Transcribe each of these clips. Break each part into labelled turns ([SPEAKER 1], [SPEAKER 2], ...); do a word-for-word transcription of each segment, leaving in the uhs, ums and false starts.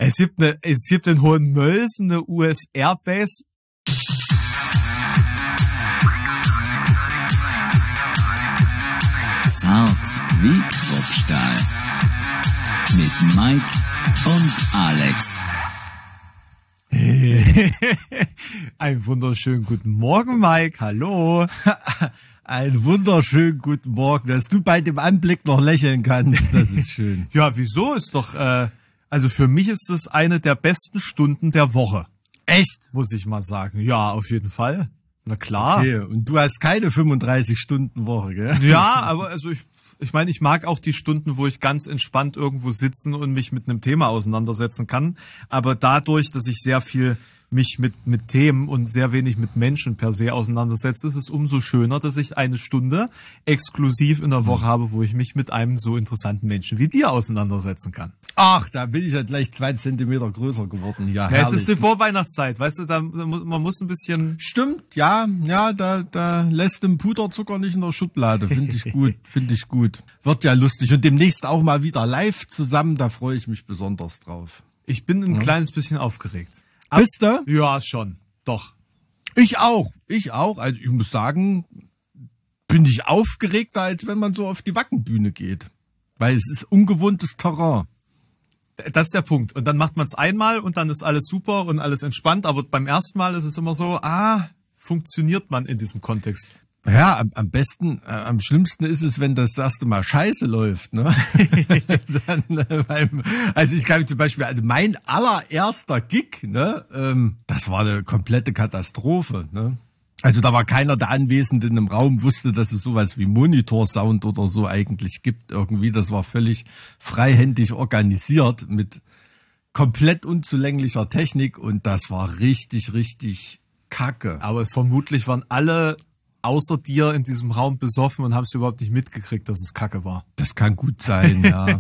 [SPEAKER 1] Es gibt, eine, es gibt in Hohenmölsen eine U S Airbase.
[SPEAKER 2] Zart wie Kruppstahl. Mit Mike und Alex.
[SPEAKER 1] Einen wunderschönen guten Morgen, Mike. Hallo.
[SPEAKER 3] Einen wunderschönen guten Morgen, dass du bei dem Anblick noch lächeln kannst. Das ist schön.
[SPEAKER 1] Ja, wieso? Ist doch, äh, also für mich ist das eine der besten Stunden der Woche.
[SPEAKER 3] Echt?
[SPEAKER 1] Muss ich mal sagen. Ja, auf jeden Fall. Na klar.
[SPEAKER 3] Okay, und du hast keine fünfunddreißig-Stunden-Woche, gell?
[SPEAKER 1] Ja, aber also ich, ich meine, ich mag auch die Stunden, wo ich ganz entspannt irgendwo sitzen und mich mit einem Thema auseinandersetzen kann. Aber dadurch, dass ich sehr viel mich mit mit Themen und sehr wenig mit Menschen per se auseinandersetze, ist es umso schöner, dass ich eine Stunde exklusiv in der Woche habe, wo ich mich mit einem so interessanten Menschen wie dir auseinandersetzen kann.
[SPEAKER 3] Ach, da bin ich ja gleich zwei Zentimeter größer geworden. Ja,
[SPEAKER 1] ja, es
[SPEAKER 3] herrlich.
[SPEAKER 1] ist die Vorweihnachtszeit, weißt du, da, da muss, man muss ein bisschen...
[SPEAKER 3] Stimmt, ja, ja, da, da lässt den Puderzucker nicht in der Schublade. Finde ich gut, finde ich gut. Wird ja lustig und demnächst auch mal wieder live zusammen, da freue ich mich besonders drauf.
[SPEAKER 1] Ich bin ein
[SPEAKER 3] ja.
[SPEAKER 1] kleines bisschen aufgeregt.
[SPEAKER 3] Ab, Bist du?
[SPEAKER 1] Ja, schon, doch.
[SPEAKER 3] Ich auch, ich auch. Also ich muss sagen, bin ich aufgeregter, als wenn man so auf die Wackenbühne geht. Weil es ist ungewohntes Terrain.
[SPEAKER 1] Das ist der Punkt. Und dann macht man es einmal und dann ist alles super und alles entspannt. Aber beim ersten Mal ist es immer so, ah, funktioniert man in diesem Kontext?
[SPEAKER 3] Ja, am, am besten, äh, am schlimmsten ist es, wenn das erste Mal scheiße läuft, ne? Dann, äh, beim, also ich kann zum Beispiel, also mein allererster Gig, ne, ähm, das war eine komplette Katastrophe, ne? Also da war keiner der Anwesenden im Raum, wusste, dass es sowas wie Monitorsound oder so eigentlich gibt irgendwie. Das war völlig freihändig organisiert mit komplett unzulänglicher Technik und das war richtig, richtig kacke.
[SPEAKER 1] Aber vermutlich waren alle außer dir in diesem Raum besoffen und haben es überhaupt nicht mitgekriegt, dass es kacke war.
[SPEAKER 3] Das kann gut sein, ja.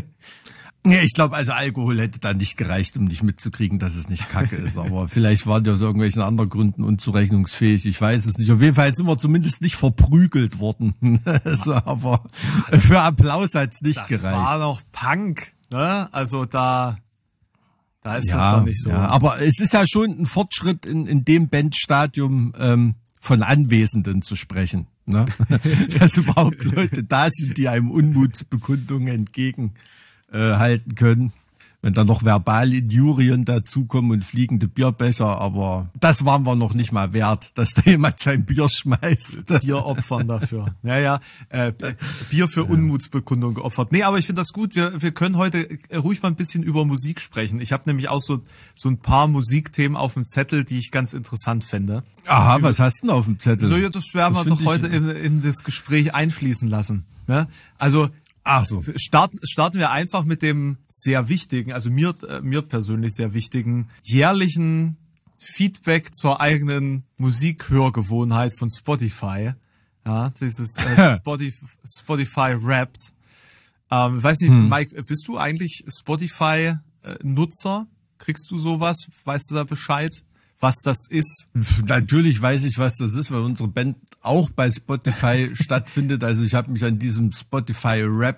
[SPEAKER 3] Ja, ich glaube, also Alkohol hätte da nicht gereicht, um nicht mitzukriegen, dass es nicht kacke ist. Aber vielleicht waren die aus irgendwelchen anderen Gründen unzurechnungsfähig. Ich weiß es nicht. Auf jeden Fall sind wir zumindest nicht verprügelt worden. Also, aber ja, das, für Applaus hat es nicht
[SPEAKER 1] das
[SPEAKER 3] gereicht.
[SPEAKER 1] Das war noch Punk, ne? Also da, da ist
[SPEAKER 3] ja,
[SPEAKER 1] das doch nicht so.
[SPEAKER 3] Ja, aber es ist ja schon ein Fortschritt in, in dem Bandstadium, ähm, von Anwesenden zu sprechen. Ne? Dass überhaupt Leute da sind, die einem Unmutsbekundungen entgegen Äh, halten können. Wenn dann noch verbale Injurien dazukommen und fliegende Bierbecher, aber das waren wir noch nicht mal wert, dass da jemand sein Bier schmeißt.
[SPEAKER 1] Bier opfern dafür. Naja, äh, Bier für Unmutsbekundung geopfert. Nee, aber ich finde das gut. Wir, wir können heute ruhig mal ein bisschen über Musik sprechen. Ich habe nämlich auch so, so ein paar Musikthemen auf dem Zettel, die ich ganz interessant fände.
[SPEAKER 3] Aha, über, was hast du denn auf dem Zettel?
[SPEAKER 1] Naja, das werden wir doch heute in, in das Gespräch einfließen lassen. Ne? Also,
[SPEAKER 3] Ach so.
[SPEAKER 1] Starten, starten wir einfach mit dem sehr wichtigen, also mir, äh, mir persönlich sehr wichtigen, jährlichen Feedback zur eigenen Musikhörgewohnheit von Spotify. Ja, dieses äh, Spotify, Spotify Wrapped. Ähm, ich weiß nicht, hm. Mike, bist du eigentlich Spotify-Nutzer? Kriegst du sowas? Weißt du da Bescheid, was das ist?
[SPEAKER 3] Natürlich weiß ich, was das ist, weil unsere Band auch bei Spotify stattfindet. Also ich habe mich an diesem Spotify Rap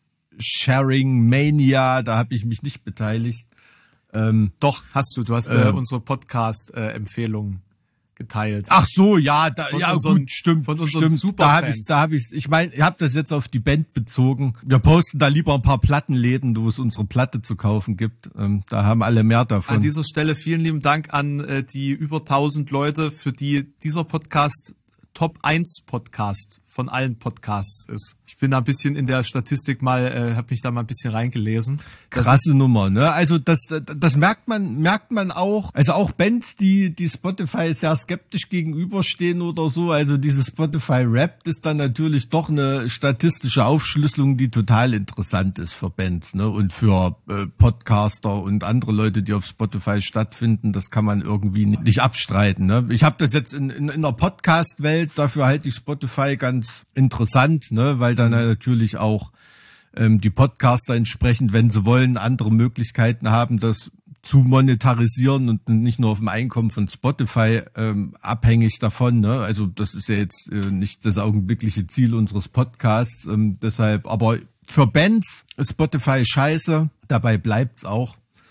[SPEAKER 3] Sharing Mania, da habe ich mich nicht beteiligt.
[SPEAKER 1] Ähm, Doch, hast du. Du hast äh, äh, unsere Podcast-Empfehlungen geteilt.
[SPEAKER 3] Ach so, ja, da,
[SPEAKER 1] von
[SPEAKER 3] ja
[SPEAKER 1] unseren,
[SPEAKER 3] gut, stimmt,
[SPEAKER 1] von unseren
[SPEAKER 3] stimmt. Da habe ich, da habe ich, ich meine, ich habe das jetzt auf die Band bezogen. Wir posten da lieber ein paar Plattenläden, wo es unsere Platte zu kaufen gibt. Ähm, da haben alle mehr davon.
[SPEAKER 1] An dieser Stelle vielen lieben Dank an äh, die über tausend Leute, für die dieser Podcast Top eins Podcast von allen Podcasts ist. Ich bin da ein bisschen in der Statistik mal, äh, habe mich da mal ein bisschen reingelesen.
[SPEAKER 3] Krasse Nummer, ne? Also das, das merkt man, merkt man auch. Also auch Bands, die die Spotify sehr skeptisch gegenüberstehen oder so. Also dieses Spotify Wrapped ist dann natürlich doch eine statistische Aufschlüsselung, die total interessant ist für Bands, ne? Und für äh, Podcaster und andere Leute, die auf Spotify stattfinden. Das kann man irgendwie nicht abstreiten, ne? Ich habe das jetzt in, in, in der Podcast-Welt, dafür halte ich Spotify ganz interessant, ne? Weil dann natürlich auch ähm, die Podcaster entsprechend, wenn sie wollen, andere Möglichkeiten haben, das zu monetarisieren und nicht nur auf dem Einkommen von Spotify ähm, abhängig davon. Ne? Also das ist ja jetzt äh, nicht das augenblickliche Ziel unseres Podcasts. Ähm, deshalb, aber für Bands ist Spotify scheiße. Dabei bleibt's auch.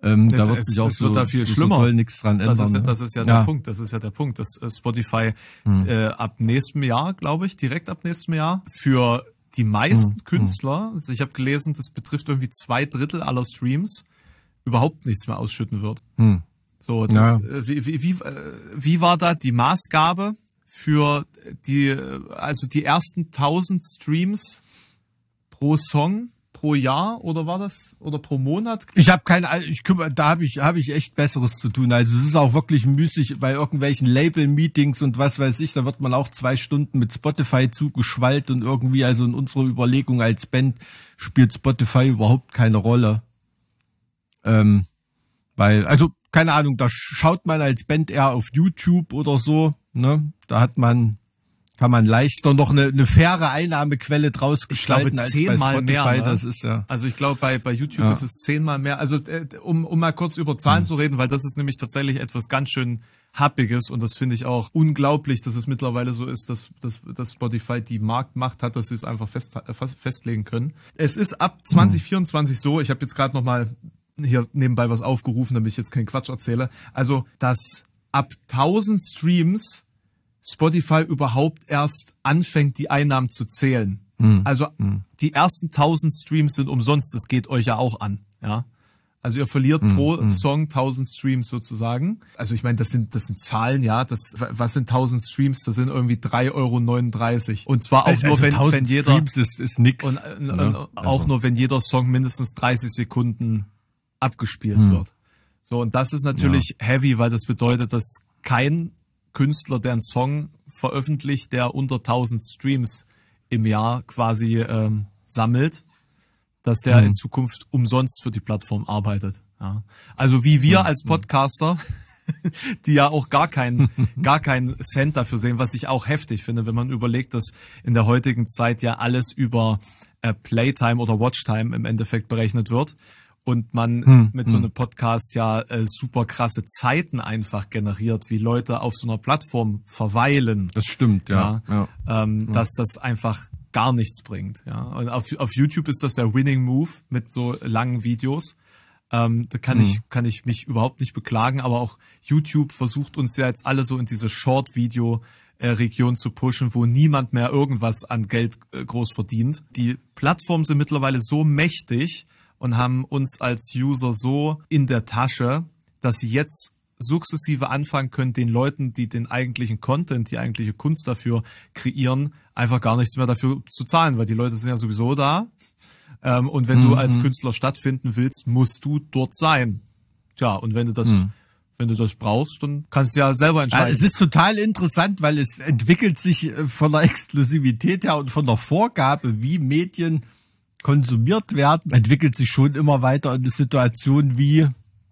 [SPEAKER 3] Ähm, da wird
[SPEAKER 1] es,
[SPEAKER 3] sich auch
[SPEAKER 1] es
[SPEAKER 3] so,
[SPEAKER 1] wird da viel
[SPEAKER 3] so,
[SPEAKER 1] schlimmer.
[SPEAKER 3] so toll nichts dran ändern.
[SPEAKER 1] Das ist,
[SPEAKER 3] ne?
[SPEAKER 1] das ist ja,
[SPEAKER 3] ja
[SPEAKER 1] der Punkt. Das ist ja der Punkt, dass äh, Spotify
[SPEAKER 3] hm.
[SPEAKER 1] äh, ab nächstem Jahr, glaube ich, direkt ab nächstem Jahr für die meisten
[SPEAKER 3] hm.
[SPEAKER 1] Künstler, also ich habe gelesen, das betrifft irgendwie zwei Drittel aller Streams, überhaupt nichts mehr ausschütten wird.
[SPEAKER 3] Hm.
[SPEAKER 1] So, das, ja. äh, wie, wie, wie, äh, wie war da die Maßgabe für die, also die ersten tausend Streams pro Song? Pro Jahr oder war das oder pro Monat?
[SPEAKER 3] Ich habe keine, ich kümmere, da habe ich habe ich echt Besseres zu tun. Also es ist auch wirklich müßig bei irgendwelchen Label-Meetings und was weiß ich. Da wird man auch zwei Stunden mit Spotify zugeschwallt und irgendwie, also in unserer Überlegung als Band spielt Spotify überhaupt keine Rolle, ähm, weil also keine Ahnung, da schaut man als Band eher auf YouTube oder so. Ne, da hat man kann man leichter noch eine, eine faire Einnahmequelle draus gestalten als bei Spotify.
[SPEAKER 1] Mehr, ne?
[SPEAKER 3] Das ist ja.
[SPEAKER 1] Also ich glaube, bei, bei YouTube
[SPEAKER 3] ja.
[SPEAKER 1] ist es zehnmal mehr. Also äh, um, um mal kurz über Zahlen
[SPEAKER 3] hm.
[SPEAKER 1] zu reden, weil das ist nämlich tatsächlich etwas ganz schön Happiges und das finde ich auch unglaublich, dass es mittlerweile so ist, dass, dass, dass Spotify die Marktmacht hat, dass sie es einfach fest, festlegen können. Es ist ab zwanzig vierundzwanzig hm. so, ich habe jetzt gerade nochmal hier nebenbei was aufgerufen, damit ich jetzt keinen Quatsch erzähle. Also, dass ab tausend Streams Spotify überhaupt erst anfängt, die Einnahmen zu zählen. Mhm. Also mhm. die ersten tausend Streams sind umsonst, das geht euch ja auch an. Ja, also ihr verliert mhm. pro Song tausend Streams sozusagen. Also ich meine, das sind das sind Zahlen, ja. Das was sind tausend Streams? Das sind irgendwie drei Euro neununddreißig. Und zwar auch also nur, wenn, wenn jeder
[SPEAKER 3] Streams ist, ist nix.
[SPEAKER 1] Und, und, ja, und auch also. nur, wenn jeder Song mindestens dreißig Sekunden abgespielt mhm. wird. So, und das ist natürlich ja. heavy, weil das bedeutet, dass kein Künstler, der einen Song veröffentlicht, der unter tausend Streams im Jahr quasi ähm, sammelt, dass der mhm. in Zukunft umsonst für die Plattform arbeitet. Ja. Also wie wir mhm. als Podcaster, die ja auch gar keinen gar keinen Cent dafür sehen, was ich auch heftig finde, wenn man überlegt, dass in der heutigen Zeit ja alles über äh, Playtime oder Watchtime im Endeffekt berechnet wird. Und man hm, mit so einem Podcast ja äh, super krasse Zeiten einfach generiert, wie Leute auf so einer Plattform verweilen.
[SPEAKER 3] Das stimmt, ja.
[SPEAKER 1] ja, ja. Ähm, ja. Dass das einfach gar nichts bringt. Ja. Und auf, auf YouTube ist das der Winning Move mit so langen Videos. Ähm, da kann hm. ich kann ich mich überhaupt nicht beklagen, aber auch YouTube versucht uns ja jetzt alle so in diese Short-Video-Region zu pushen, wo niemand mehr irgendwas an Geld äh, groß verdient. Die Plattformen sind mittlerweile so mächtig und haben uns als User so in der Tasche, dass sie jetzt sukzessive anfangen können, den Leuten, die den eigentlichen Content, die eigentliche Kunst dafür kreieren, einfach gar nichts mehr dafür zu zahlen, weil die Leute sind ja sowieso da. Ähm, und wenn mhm. du als Künstler stattfinden willst, musst du dort sein. Tja, und wenn du das, mhm. wenn du das brauchst, dann kannst du ja selber entscheiden.
[SPEAKER 3] Ja, es ist total interessant, weil es entwickelt sich von der Exklusivität her und von der Vorgabe, wie Medien konsumiert werden, entwickelt sich schon immer weiter in eine Situation wie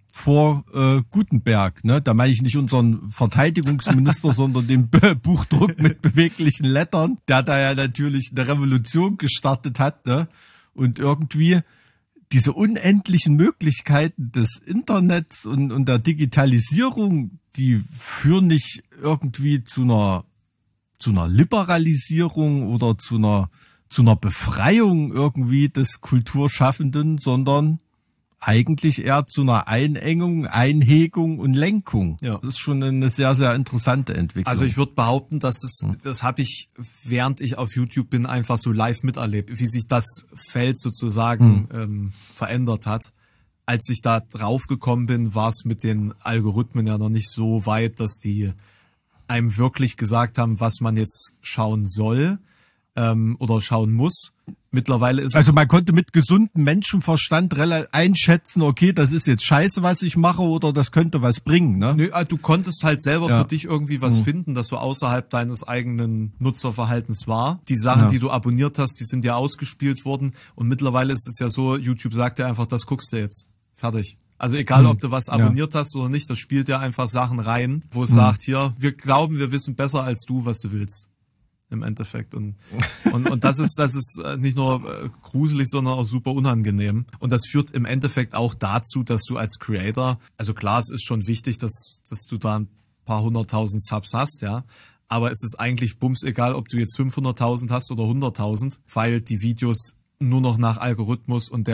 [SPEAKER 3] vor äh, Gutenberg. Ne? Da meine ich nicht unseren Verteidigungsminister, sondern den B- Buchdruck mit beweglichen Lettern, der da ja natürlich eine Revolution gestartet hat. Ne? Und irgendwie diese unendlichen Möglichkeiten des Internets und, und der Digitalisierung, die führen nicht irgendwie zu einer, zu einer Liberalisierung oder zu einer zu einer Befreiung irgendwie des Kulturschaffenden, sondern eigentlich eher zu einer Einengung, Einhegung und Lenkung. Ja. Das ist schon eine sehr, sehr interessante Entwicklung.
[SPEAKER 1] Also ich würde behaupten, dass es, das habe ich, während ich auf YouTube bin, einfach so live miterlebt, wie sich das Feld sozusagen hm. ähm, verändert hat. Als ich da drauf gekommen bin, war es mit den Algorithmen ja noch nicht so weit, dass die einem wirklich gesagt haben, was man jetzt schauen soll. Oder schauen muss. Mittlerweile ist
[SPEAKER 3] also man konnte mit gesundem Menschenverstand einschätzen, okay, das ist jetzt scheiße, was ich mache, oder das könnte was bringen, ne?
[SPEAKER 1] Nö, du konntest halt selber ja. für dich irgendwie was mhm. finden, das so außerhalb deines eigenen Nutzerverhaltens war. Die Sachen, ja. die du abonniert hast, die sind ja ausgespielt worden und mittlerweile ist es ja so, YouTube sagt ja einfach, das guckst du jetzt. Fertig. Also egal, mhm. ob du was abonniert ja. hast oder nicht, das spielt ja einfach Sachen rein, wo es mhm. sagt, hier, wir glauben, wir wissen besser als du, was du willst. Im Endeffekt. Und, und, und das ist, das ist nicht nur gruselig, sondern auch super unangenehm. Und das führt im Endeffekt auch dazu, dass du als Creator, also klar, es ist schon wichtig, dass, dass du da ein paar hunderttausend Subs hast, ja. Aber es ist eigentlich bums egal, ob du jetzt fünfhunderttausend hast oder hunderttausend, weil die Videos nur noch nach Algorithmus und der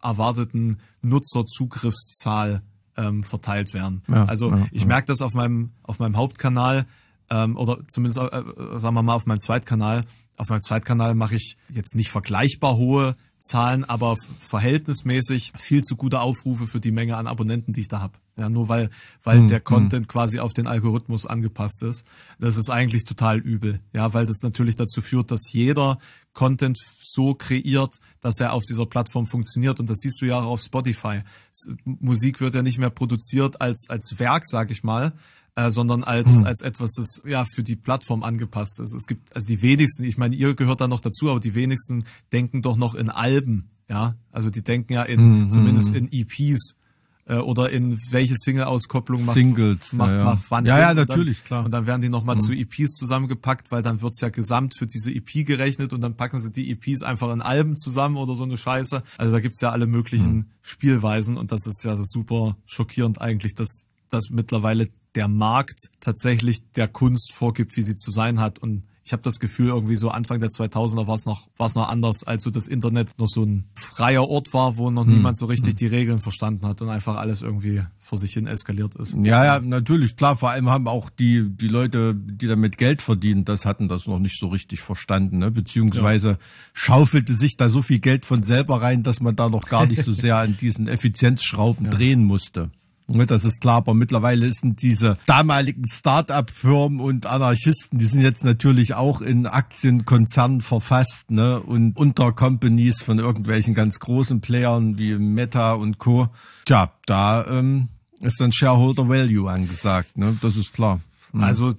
[SPEAKER 1] erwarteten Nutzerzugriffszahl ähm, verteilt werden.
[SPEAKER 3] Ja,
[SPEAKER 1] also
[SPEAKER 3] ja,
[SPEAKER 1] ich
[SPEAKER 3] ja.
[SPEAKER 1] merke das auf meinem auf meinem Hauptkanal ähm, oder zumindest äh, sagen wir mal auf meinem Zweitkanal. Auf meinem Zweitkanal mache ich jetzt nicht vergleichbar hohe Zahlen, aber verhältnismäßig viel zu gute Aufrufe für die Menge an Abonnenten, die ich da habe. Ja, nur weil weil
[SPEAKER 3] hm,
[SPEAKER 1] der Content hm. quasi auf den Algorithmus angepasst ist. Das ist eigentlich total übel. Ja, weil das natürlich dazu führt, dass jeder Content so kreiert, dass er auf dieser Plattform funktioniert. Und das siehst du ja auch auf Spotify. Musik wird ja nicht mehr produziert als als Werk, sag ich mal, äh, sondern als hm. als etwas, das ja für die Plattform angepasst ist. Es gibt also die wenigsten, ich meine, ihr gehört da noch dazu, aber die wenigsten denken doch noch in Alben. Ja, also die denken ja in hm, zumindest hm. in E Ps. Oder in welche Single-Auskopplung macht,
[SPEAKER 3] Singles,
[SPEAKER 1] macht,
[SPEAKER 3] ja, ja.
[SPEAKER 1] macht wann
[SPEAKER 3] Ja,
[SPEAKER 1] Sinn.
[SPEAKER 3] ja, natürlich,
[SPEAKER 1] und dann,
[SPEAKER 3] klar.
[SPEAKER 1] Und dann werden die nochmal
[SPEAKER 3] Mhm.
[SPEAKER 1] zu E Ps zusammengepackt, weil dann wird's ja gesamt für diese E P gerechnet und dann packen sie die E Ps einfach in Alben zusammen oder so eine Scheiße. Also da gibt's ja alle möglichen mhm. Spielweisen und das ist ja super schockierend eigentlich, dass, dass mittlerweile der Markt tatsächlich der Kunst vorgibt, wie sie zu sein hat. Und ich habe das Gefühl, irgendwie so Anfang der zweitausender war es noch, war es noch anders, als so das Internet noch so ein freier Ort war, wo noch hm. niemand so richtig hm. die Regeln verstanden hat und einfach alles irgendwie vor sich hin eskaliert ist.
[SPEAKER 3] Ja, ja, natürlich, klar. Vor allem haben auch die die Leute, die damit Geld verdienen, das hatten das noch nicht so richtig verstanden, ne? Beziehungsweise ja. schaufelte sich da so viel Geld von selber rein, dass man da noch gar nicht so sehr an diesen Effizienzschrauben ja. drehen musste. Das ist klar, aber mittlerweile sind diese damaligen Start-up-Firmen und Anarchisten, die sind jetzt natürlich auch in Aktienkonzernen verfasst, ne, und Untercompanies von irgendwelchen ganz großen Playern wie Meta und Co. Tja, da ähm, ist dann Shareholder Value angesagt, ne, das ist klar.
[SPEAKER 1] Mhm. Also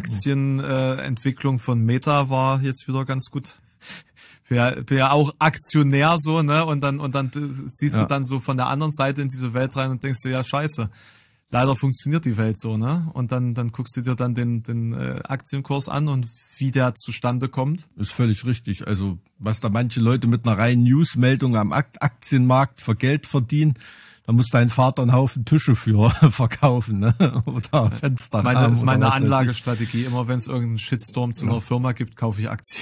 [SPEAKER 1] Aktienentwicklung äh, von Meta war jetzt wieder ganz gut. Bin ja, bin ja auch Aktionär so, ne? Und dann und dann siehst ja. du dann so von der anderen Seite in diese Welt rein und denkst dir, ja scheiße, leider funktioniert die Welt so, ne? Und dann dann guckst du dir dann den den äh, Aktienkurs an und wie der zustande kommt.
[SPEAKER 3] Ist völlig richtig. Also was da manche Leute mit einer reinen Newsmeldung am Aktienmarkt für Geld verdienen, da muss dein Vater einen Haufen Tische für verkaufen, ne? Oder Fenster.
[SPEAKER 1] Das ist meine, das ist meine Anlagestrategie. Immer wenn es irgendeinen Shitstorm zu einer ja. Firma gibt, kaufe ich Aktien.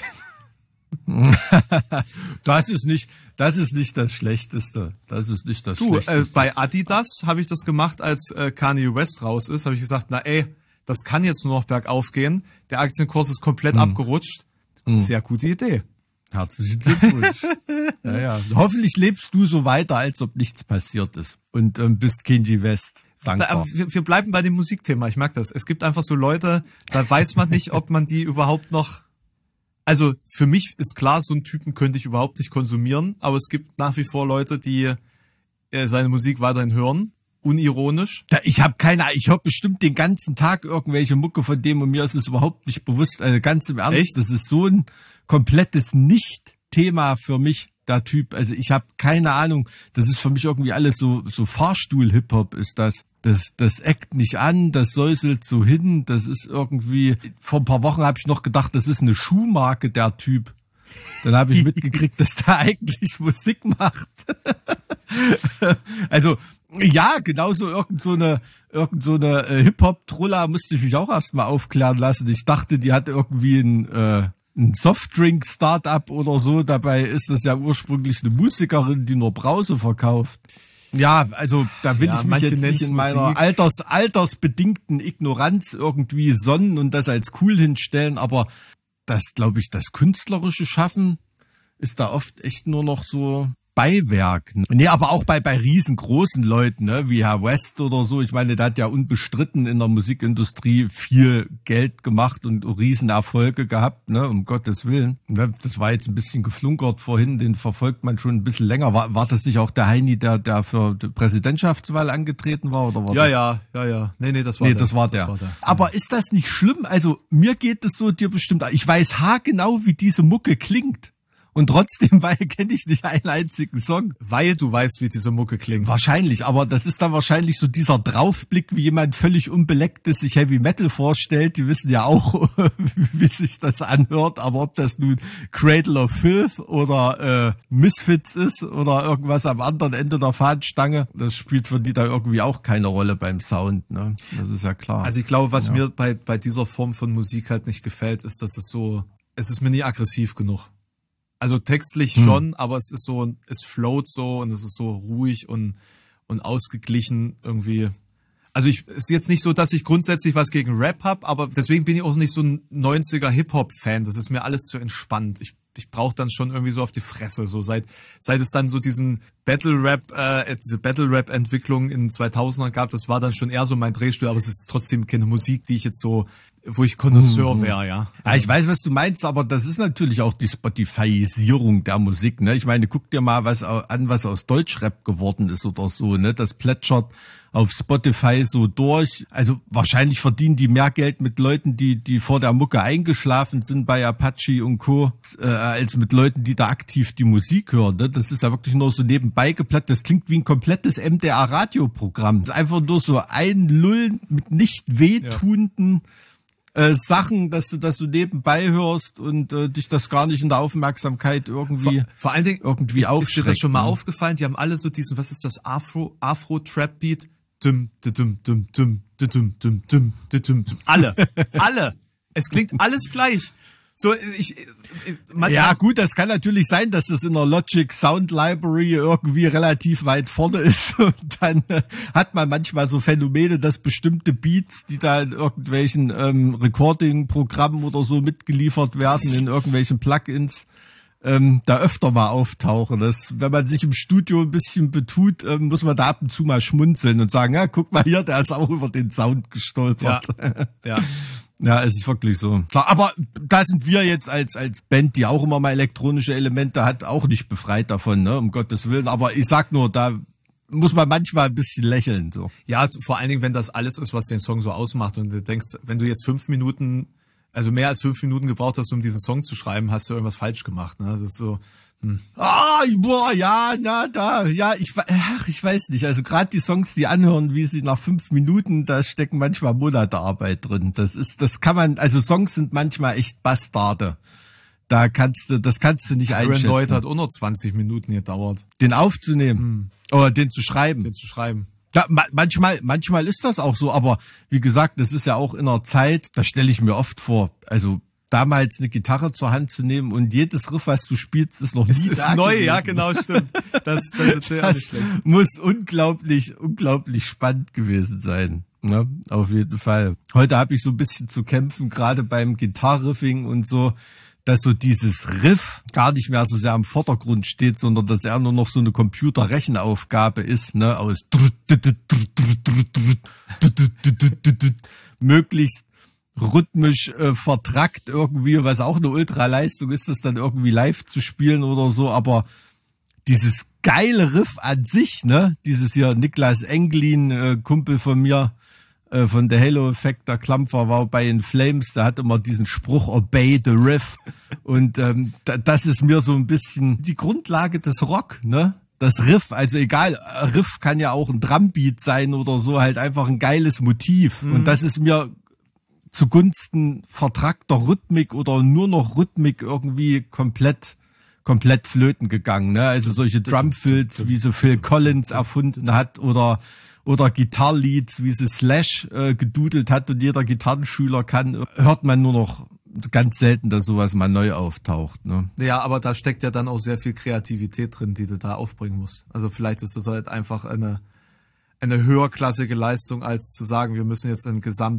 [SPEAKER 3] Das ist nicht, das ist nicht das Schlechteste. Das ist nicht das
[SPEAKER 1] du,
[SPEAKER 3] Schlechteste.
[SPEAKER 1] Äh, bei Adidas habe ich das gemacht, als äh, Kanye West raus ist, habe ich gesagt, na ey, das kann jetzt nur noch bergauf gehen. Der Aktienkurs ist komplett hm. abgerutscht. Sehr gute Idee.
[SPEAKER 3] Herzlichen Glückwunsch. ja, ja. Hoffentlich lebst du so weiter, als ob nichts passiert ist und ähm, bist Kanye West.
[SPEAKER 1] Da, wir, wir bleiben bei dem Musikthema. Ich merke das. Es gibt einfach so Leute, da weiß man nicht, ob man die überhaupt noch. Also für mich ist klar, so einen Typen könnte ich überhaupt nicht konsumieren, aber es gibt nach wie vor Leute, die äh, seine Musik weiterhin hören, unironisch.
[SPEAKER 3] Da, ich habe keine, ich höre bestimmt den ganzen Tag irgendwelche Mucke von dem und mir ist es überhaupt nicht bewusst, also ganz im Ernst,
[SPEAKER 1] Echt?
[SPEAKER 3] Das ist so ein komplettes Nicht-Thema für mich, der Typ. Also ich habe keine Ahnung, das ist für mich irgendwie alles so so Fahrstuhl-Hip-Hop ist das. Das, das eckt nicht an, das säuselt so hin, das ist irgendwie, vor ein paar Wochen habe ich noch gedacht, das ist eine Schuhmarke, der Typ. Dann habe ich mitgekriegt, dass der eigentlich Musik macht. Also, ja, genauso irgend so eine, irgend so eine äh, Hip-Hop-Trulla musste ich mich auch erstmal aufklären lassen. Ich dachte, die hat irgendwie ein, äh, ein Softdrink-Startup oder so, dabei ist das ja ursprünglich eine Musikerin, die nur Brause verkauft. Ja, also da will ja, ich mich jetzt nicht in meiner Alters, altersbedingten Ignoranz irgendwie sonnen und das als cool hinstellen, aber das, glaube ich, das künstlerische Schaffen ist da oft echt nur noch so Beiwerk. Nee, aber auch bei bei riesengroßen Leuten, ne, wie Herr West oder so. Ich meine, der hat ja unbestritten in der Musikindustrie viel Geld gemacht und Riesenerfolge gehabt, ne, um Gottes Willen. Das war jetzt ein bisschen geflunkert vorhin, den verfolgt man schon ein bisschen länger. War, war das nicht auch der Heini, der der für die Präsidentschaftswahl angetreten war? Oder war
[SPEAKER 1] ja,
[SPEAKER 3] das?
[SPEAKER 1] ja, ja, ja. Nee, nee, das war
[SPEAKER 3] nee,
[SPEAKER 1] der.
[SPEAKER 3] Das war der. Das war der. Aber ist das nicht schlimm? Also mir geht es so, dir bestimmt. Ich weiß haargenau, wie diese Mucke klingt. Und trotzdem, weil kenne ich nicht einen einzigen Song.
[SPEAKER 1] Weil du weißt, wie diese Mucke klingt.
[SPEAKER 3] Wahrscheinlich, aber das ist dann wahrscheinlich so dieser Draufblick, wie jemand völlig Unbelecktes sich Heavy Metal vorstellt. Die wissen ja auch, wie sich das anhört, aber ob das nun Cradle of Filth oder äh, Misfits ist oder irgendwas am anderen Ende der Fahnenstange, das spielt für die da irgendwie auch keine Rolle beim Sound, ne? Das ist ja klar.
[SPEAKER 1] Also ich glaube, was
[SPEAKER 3] ja.
[SPEAKER 1] mir bei bei dieser Form von Musik halt nicht gefällt, ist, dass es so, es ist mir nie aggressiv genug. Also textlich hm. schon, aber es ist so, es float so und es ist so ruhig und, und ausgeglichen irgendwie. Also ich, es ist jetzt nicht so, dass ich grundsätzlich was gegen Rap hab, aber deswegen bin ich auch nicht so ein neunziger Hip-Hop-Fan. Das ist mir alles zu entspannt. Ich Ich brauche dann schon irgendwie so auf die Fresse, so seit seit es dann so diesen Battle Rap, äh, diese Battle Rap Entwicklung in zweitausender gab, das war dann schon eher so mein Drehstuhl, aber es ist trotzdem keine Musik, die ich jetzt so, wo ich Connoisseur wäre, ja.
[SPEAKER 3] Ja, ich weiß, was du meinst, aber das ist natürlich auch die Spotifyisierung der Musik, ne? Ich meine, guck dir mal was an, was aus Deutschrap geworden ist oder so, ne? Das plätschert auf Spotify so durch. Also wahrscheinlich verdienen die mehr Geld mit Leuten, die die vor der Mucke eingeschlafen sind bei Apache und Co., äh, als mit Leuten, die da aktiv die Musik hören. Ne? Das ist ja wirklich nur so nebenbei geplatzt. Das klingt wie ein komplettes M D R-Radioprogramm. Das ist einfach nur so ein Lullen mit nicht wehtuenden ja. äh, Sachen, dass du, dass du nebenbei hörst und äh, dich das gar nicht in der Aufmerksamkeit irgendwie
[SPEAKER 1] Vor, vor allen Dingen
[SPEAKER 3] irgendwie
[SPEAKER 1] ist, ist dir das schon mal
[SPEAKER 3] ne?
[SPEAKER 1] aufgefallen? Die haben alle so diesen, was ist das, Afro, Afro-Trap-Beat? Dum, dum, dum, dum, dum, dum, dum, dum, dum, dum. Alle, alle. Es klingt alles gleich. So, ich, ich
[SPEAKER 3] ja gut, das kann natürlich sein, dass das in der Logic Sound Library irgendwie relativ weit vorne ist und dann äh, hat man manchmal so Phänomene, dass bestimmte Beats, die da in irgendwelchen ähm, Recording-Programmen oder so mitgeliefert werden, in irgendwelchen Plugins, ähm, da öfter mal auftauchen. Das, wenn man sich im Studio ein bisschen betut, ähm, muss man da ab und zu mal schmunzeln und sagen, ja, guck mal hier, der ist auch über den Sound gestolpert.
[SPEAKER 1] Ja, ja.
[SPEAKER 3] Ja, es ist wirklich so. Klar, aber da sind wir jetzt als als Band, die auch immer mal elektronische Elemente hat, auch nicht befreit davon, ne, um Gottes Willen. Aber ich sag nur, da muss man manchmal ein bisschen lächeln. So.
[SPEAKER 1] Ja, vor allen Dingen, wenn das alles ist, was den Song so ausmacht und du denkst, wenn du jetzt fünf Minuten, also mehr als fünf Minuten gebraucht hast, um diesen Song zu schreiben, hast du irgendwas falsch gemacht. Ne? Das ist so... Hm.
[SPEAKER 3] Ah, boah, ja, na, da, ja, ich, ach, ich weiß nicht. Also gerade die Songs, die anhören, wie sie nach fünf Minuten, da stecken manchmal Monate Arbeit drin. Das ist, das kann man, also Songs sind manchmal echt Bastarde. Da kannst du, das kannst du nicht
[SPEAKER 1] Aaron
[SPEAKER 3] einschätzen.
[SPEAKER 1] Lloyd hat auch noch zwanzig Minuten gedauert.
[SPEAKER 3] Den aufzunehmen. Hm. Oder den zu schreiben.
[SPEAKER 1] Den zu schreiben.
[SPEAKER 3] Ja, ma- manchmal, manchmal ist das auch so, aber wie gesagt, das ist ja auch in einer Zeit, da stelle ich mir oft vor, also damals eine Gitarre zur Hand zu nehmen und jedes Riff, was du spielst, ist noch nie
[SPEAKER 1] es ist
[SPEAKER 3] da
[SPEAKER 1] neu,
[SPEAKER 3] gewesen.
[SPEAKER 1] Ja, genau, stimmt. Das, das ist ja
[SPEAKER 3] das
[SPEAKER 1] nicht schlecht.
[SPEAKER 3] Muss unglaublich, unglaublich spannend gewesen sein. Ne? Auf jeden Fall. Heute habe ich so ein bisschen zu kämpfen, gerade beim Gitarriffing und so, dass so dieses Riff gar nicht mehr so sehr im Vordergrund steht, sondern dass er nur noch so eine Computerrechenaufgabe ist, ne, aus möglichst rhythmisch äh, vertrackt irgendwie, was auch eine Ultraleistung ist, das dann irgendwie live zu spielen oder so, aber dieses geile Riff an sich, ne, dieses hier Niklas Englin, äh, Kumpel von mir, äh, von der Halo Effect, der Klampfer, war bei In Flames, der hat immer diesen Spruch, obey the riff, und ähm, da, das ist mir so ein bisschen die Grundlage des Rock, ne, das Riff, also egal, Riff kann ja auch ein Drumbeat sein oder so, halt einfach ein geiles Motiv, mhm. Und das ist mir zugunsten vertrackter Rhythmik oder nur noch Rhythmik irgendwie komplett komplett flöten gegangen, ne? Also solche Drumfills, wie sie Phil Collins erfunden hat, oder oder Gitarrleads, wie sie Slash äh, gedudelt hat und jeder Gitarrenschüler kann, hört man nur noch ganz selten, dass sowas mal neu auftaucht, ne?
[SPEAKER 1] Ja, aber da steckt ja dann auch sehr viel Kreativität drin, die du da aufbringen musst. Also vielleicht ist das halt einfach eine eine höherklassige Leistung, als zu sagen, wir müssen jetzt ein Gesamt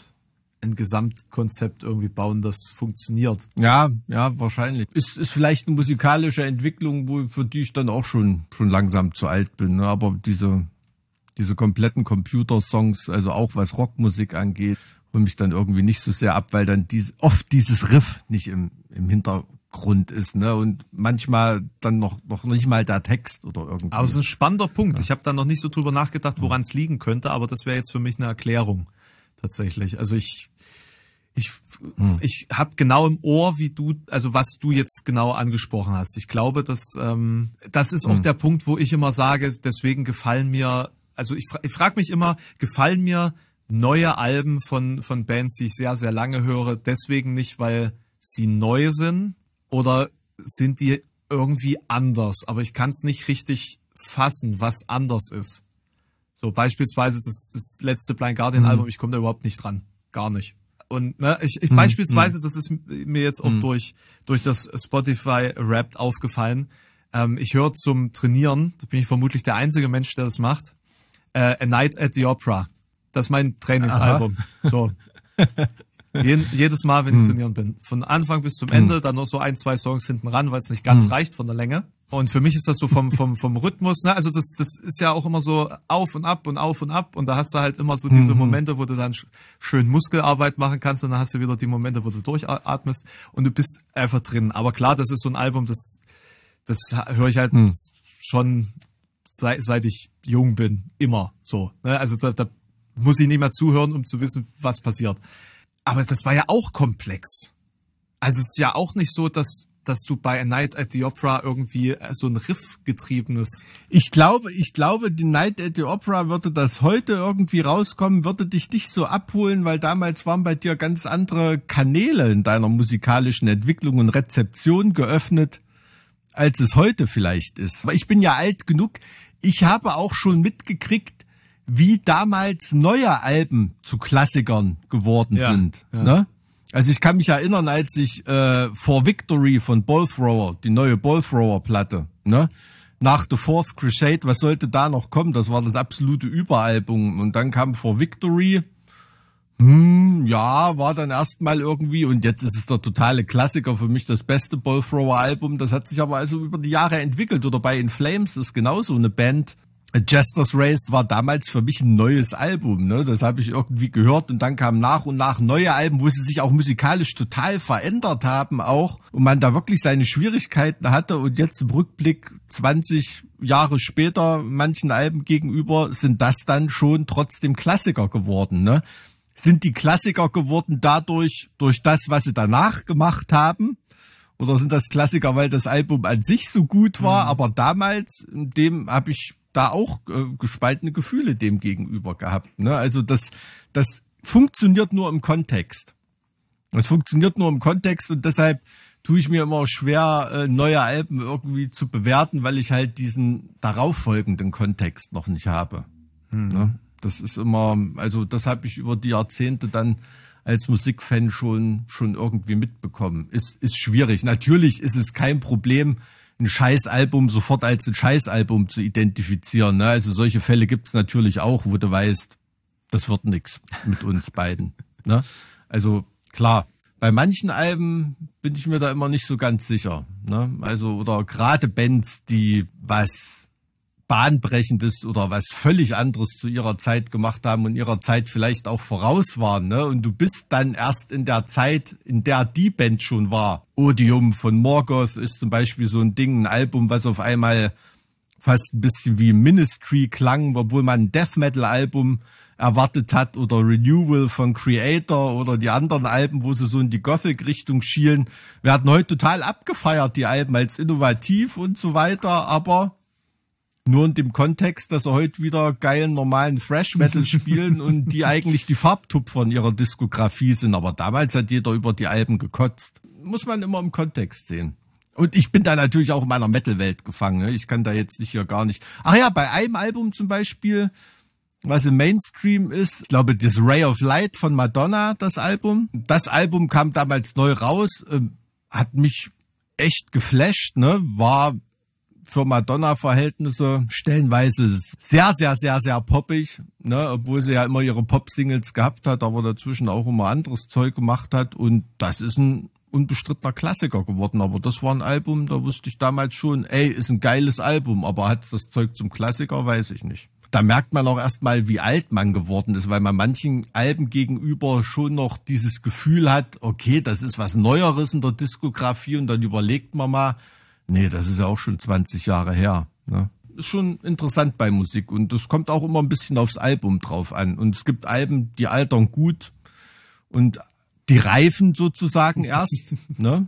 [SPEAKER 1] ein Gesamtkonzept irgendwie bauen, das funktioniert.
[SPEAKER 3] Ja, ja, wahrscheinlich. Ist, ist vielleicht eine musikalische Entwicklung, wo, für die ich dann auch schon, schon langsam zu alt bin, ne? Aber diese, diese kompletten Computersongs, also auch was Rockmusik angeht, holen mich dann irgendwie nicht so sehr ab, weil dann diese, oft dieses Riff nicht im, im Hintergrund ist, ne? Und manchmal dann noch, noch nicht mal der Text oder irgendwie.
[SPEAKER 1] Aber es ist ein spannender Punkt. Ja. Ich habe da noch nicht so drüber nachgedacht, woran es liegen könnte, aber das wäre jetzt für mich eine Erklärung. Tatsächlich. Also ich Ich, hm. ich habe genau im Ohr, wie du, also was du jetzt genau angesprochen hast. Ich glaube, dass ähm, das ist auch hm. der Punkt, wo ich immer sage, deswegen gefallen mir, also ich, ich frage mich immer, gefallen mir neue Alben von von Bands, die ich sehr, sehr lange höre, deswegen nicht, weil sie neu sind, oder sind die irgendwie anders? Aber ich kann es nicht richtig fassen, was anders ist. So beispielsweise das, das letzte Blind Guardian Album, hm. ich komme da überhaupt nicht dran. Gar nicht. Und ne, ich, ich
[SPEAKER 3] hm,
[SPEAKER 1] beispielsweise,
[SPEAKER 3] hm.
[SPEAKER 1] das ist mir jetzt auch
[SPEAKER 3] hm.
[SPEAKER 1] durch durch das Spotify Wrapped aufgefallen. Ähm, ich höre zum Trainieren, da bin ich vermutlich der einzige Mensch, der das macht, äh, A Night at the Opera. Das ist mein Trainingsalbum. Aha. So. Jeden, jedes Mal, wenn ich hm. trainieren bin. Von Anfang bis zum Ende, hm. dann noch so ein, zwei Songs hinten ran, weil es nicht ganz hm. reicht von der Länge. Und für mich ist das so vom vom vom Rhythmus, ne? Also das das ist ja auch immer so auf und ab und auf und ab und da hast du halt immer so diese Momente, wo du dann schön Muskelarbeit machen kannst und dann hast du wieder die Momente, wo du durchatmest und du bist einfach drin. Aber klar, das ist so ein Album, das das höre ich halt hm. schon seit seit ich jung bin, immer so, ne? Also da, da muss ich nicht mehr zuhören, um zu wissen, was passiert. Aber das war ja auch komplex. Also es ist ja auch nicht so, dass dass du bei A Night at the Opera irgendwie so ein Riff-getriebenes...
[SPEAKER 3] Ich glaube, ich glaube, die Night at the Opera würde das heute irgendwie rauskommen, würde dich nicht so abholen, weil damals waren bei dir ganz andere Kanäle in deiner musikalischen Entwicklung und Rezeption geöffnet, als es heute vielleicht ist. Aber ich bin ja alt genug, ich habe auch schon mitgekriegt, wie damals neue Alben zu Klassikern geworden ja, sind. Ja. Ne? Also ich kann mich erinnern, als ich äh, For Victory von Ballthrower, die neue Ballthrower-Platte, ne, nach The Fourth Crusade, was sollte da noch kommen? Das war das absolute Überalbum. Und dann kam For Victory, hm, ja, war dann erstmal irgendwie, und jetzt ist es der totale Klassiker, für mich das beste Ballthrower-Album. Das hat sich aber also über die Jahre entwickelt. Oder bei In Flames ist genauso eine Band. Jester's Race war damals für mich ein neues Album, ne? Das habe ich irgendwie gehört und dann kamen nach und nach neue Alben, wo sie sich auch musikalisch total verändert haben auch und man da wirklich seine Schwierigkeiten hatte und jetzt im Rückblick zwanzig Jahre später manchen Alben gegenüber sind das dann schon trotzdem Klassiker geworden, ne? Sind die Klassiker geworden dadurch, durch das, was sie danach gemacht haben? Oder sind das Klassiker, weil das Album an sich so gut war, mhm. aber damals, in dem habe ich da auch äh, gespaltene Gefühle dem gegenüber gehabt. Ne? Also das, das funktioniert nur im Kontext. Das funktioniert nur im Kontext und deshalb tue ich mir immer schwer, äh, neue Alben irgendwie zu bewerten, weil ich halt diesen darauffolgenden Kontext noch nicht habe. Hm. Ne? Das ist immer, also das habe ich über die Jahrzehnte dann als Musikfan schon schon irgendwie mitbekommen. Ist ist schwierig. Natürlich ist es kein Problem, ein Scheißalbum sofort als ein Scheißalbum zu identifizieren. Ne? Also solche Fälle gibt's natürlich auch, wo du weißt, das wird nix mit uns beiden. Ne? Also klar, bei manchen Alben bin ich mir da immer nicht so ganz sicher. Ne? Also oder gerade Bands, die was Bahnbrechendes oder was völlig anderes zu ihrer Zeit gemacht haben und ihrer Zeit vielleicht auch voraus waren, ne? Und du bist dann erst in der Zeit, in der die Band schon war. Odium von Morgoth ist zum Beispiel so ein Ding, ein Album, was auf einmal fast ein bisschen wie Ministry klang, obwohl man ein Death Metal Album erwartet hat oder Renewal von Creator oder die anderen Alben, wo sie so in die Gothic-Richtung schielen, werden heute total abgefeiert, die Alben als innovativ und so weiter, aber nur in dem Kontext, dass sie heute wieder geilen, normalen Thrash-Metal spielen und die eigentlich die Farbtupfer in ihrer Diskografie sind. Aber damals hat jeder über die Alben gekotzt. Muss man immer im Kontext sehen. Und ich bin da natürlich auch in meiner Metal-Welt gefangen. Ne? Ich kann da jetzt nicht hier gar nicht... Ach ja, bei einem Album zum Beispiel, was im Mainstream ist, ich glaube, das Ray of Light von Madonna, das Album. Das Album kam damals neu raus, äh, hat mich echt geflasht, ne? War für Madonna-Verhältnisse stellenweise sehr, sehr, sehr, sehr poppig, ne, obwohl sie ja immer ihre Pop-Singles gehabt hat, aber dazwischen auch immer anderes Zeug gemacht hat und das ist ein unbestrittener Klassiker geworden, aber das war ein Album, da wusste ich damals schon, ey, ist ein geiles Album, aber hat's das Zeug zum Klassiker, weiß ich nicht. Da merkt man auch erstmal, wie alt man geworden ist, weil man manchen Alben gegenüber schon noch dieses Gefühl hat, okay, das ist was Neueres in der Diskografie und dann überlegt man mal, nee, das ist ja auch schon zwanzig Jahre her. Ne? Ist schon interessant bei Musik und das kommt auch immer ein bisschen aufs Album drauf an. Und es gibt Alben, die altern gut und die reifen sozusagen erst. Ne?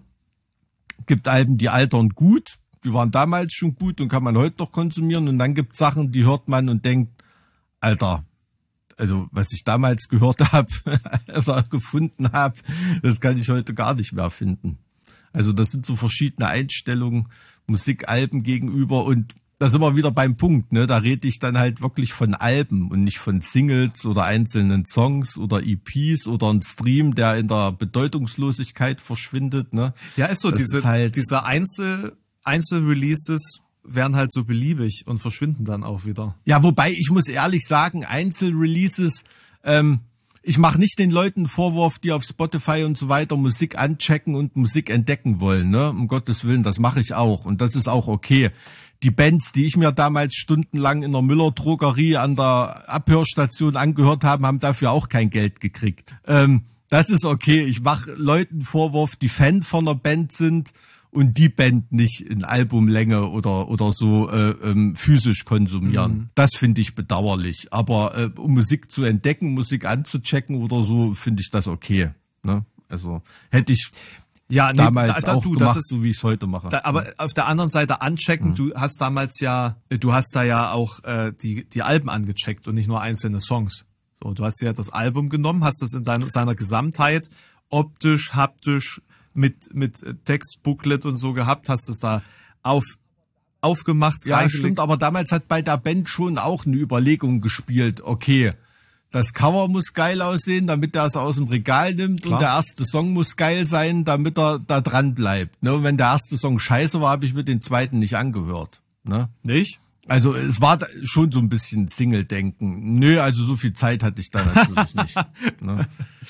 [SPEAKER 3] Gibt Alben, die altern gut, die waren damals schon gut und kann man heute noch konsumieren. Und dann gibt es Sachen, die hört man und denkt, Alter, also was ich damals gehört habe oder gefunden habe, das kann ich heute gar nicht mehr finden. Also das sind so verschiedene Einstellungen Musikalben gegenüber und da sind wir wieder beim Punkt, ne? Da rede ich dann halt wirklich von Alben und nicht von Singles oder einzelnen Songs oder E Ps oder ein Stream, der in der Bedeutungslosigkeit verschwindet, ne?
[SPEAKER 1] Ja, ist so,
[SPEAKER 3] das
[SPEAKER 1] diese,
[SPEAKER 3] ist halt
[SPEAKER 1] diese Einzel, Einzelreleases werden halt so beliebig und verschwinden dann auch wieder.
[SPEAKER 3] Ja, wobei ich muss ehrlich sagen, Einzelreleases, ähm, ich mache nicht den Leuten einen Vorwurf, die auf Spotify und so weiter Musik anchecken und Musik entdecken wollen, ne? Um Gottes Willen, das mache ich auch und das ist auch okay. Die Bands, die ich mir damals stundenlang in der Müller-Drogerie an der Abhörstation angehört habe, haben dafür auch kein Geld gekriegt. Ähm, das ist okay. Ich mache Leuten einen Vorwurf, die Fan von einer Band sind und die Band nicht in Albumlänge oder oder so äh, ähm, physisch konsumieren. Mhm. Das finde ich bedauerlich. Aber äh, um Musik zu entdecken, Musik anzuchecken oder so, finde ich das okay. Ne? Also hätte ich
[SPEAKER 1] ja, nee,
[SPEAKER 3] damals
[SPEAKER 1] da, da,
[SPEAKER 3] auch
[SPEAKER 1] du,
[SPEAKER 3] gemacht,
[SPEAKER 1] das ist,
[SPEAKER 3] so wie ich es heute mache.
[SPEAKER 1] Da, aber auf der anderen Seite anchecken, mhm. du hast damals ja, du hast da ja auch äh, die die Alben angecheckt und nicht nur einzelne Songs. So, du hast ja das Album genommen, hast das in deiner, seiner Gesamtheit optisch, haptisch mit mit Textbooklet und so gehabt, hast es da auf aufgemacht.
[SPEAKER 3] Ja, stimmt, aber damals hat bei der Band schon auch eine Überlegung gespielt, okay, das Cover muss geil aussehen, damit er es aus dem Regal nimmt. Klar. Und der erste Song muss geil sein, damit er da dran bleibt. Ne? Und wenn der erste Song scheiße war, habe ich mir den zweiten nicht angehört. Ne?
[SPEAKER 1] Nicht?
[SPEAKER 3] Also es war schon so ein bisschen Single-Denken. Nö, also so viel Zeit hatte ich da natürlich nicht. Ne?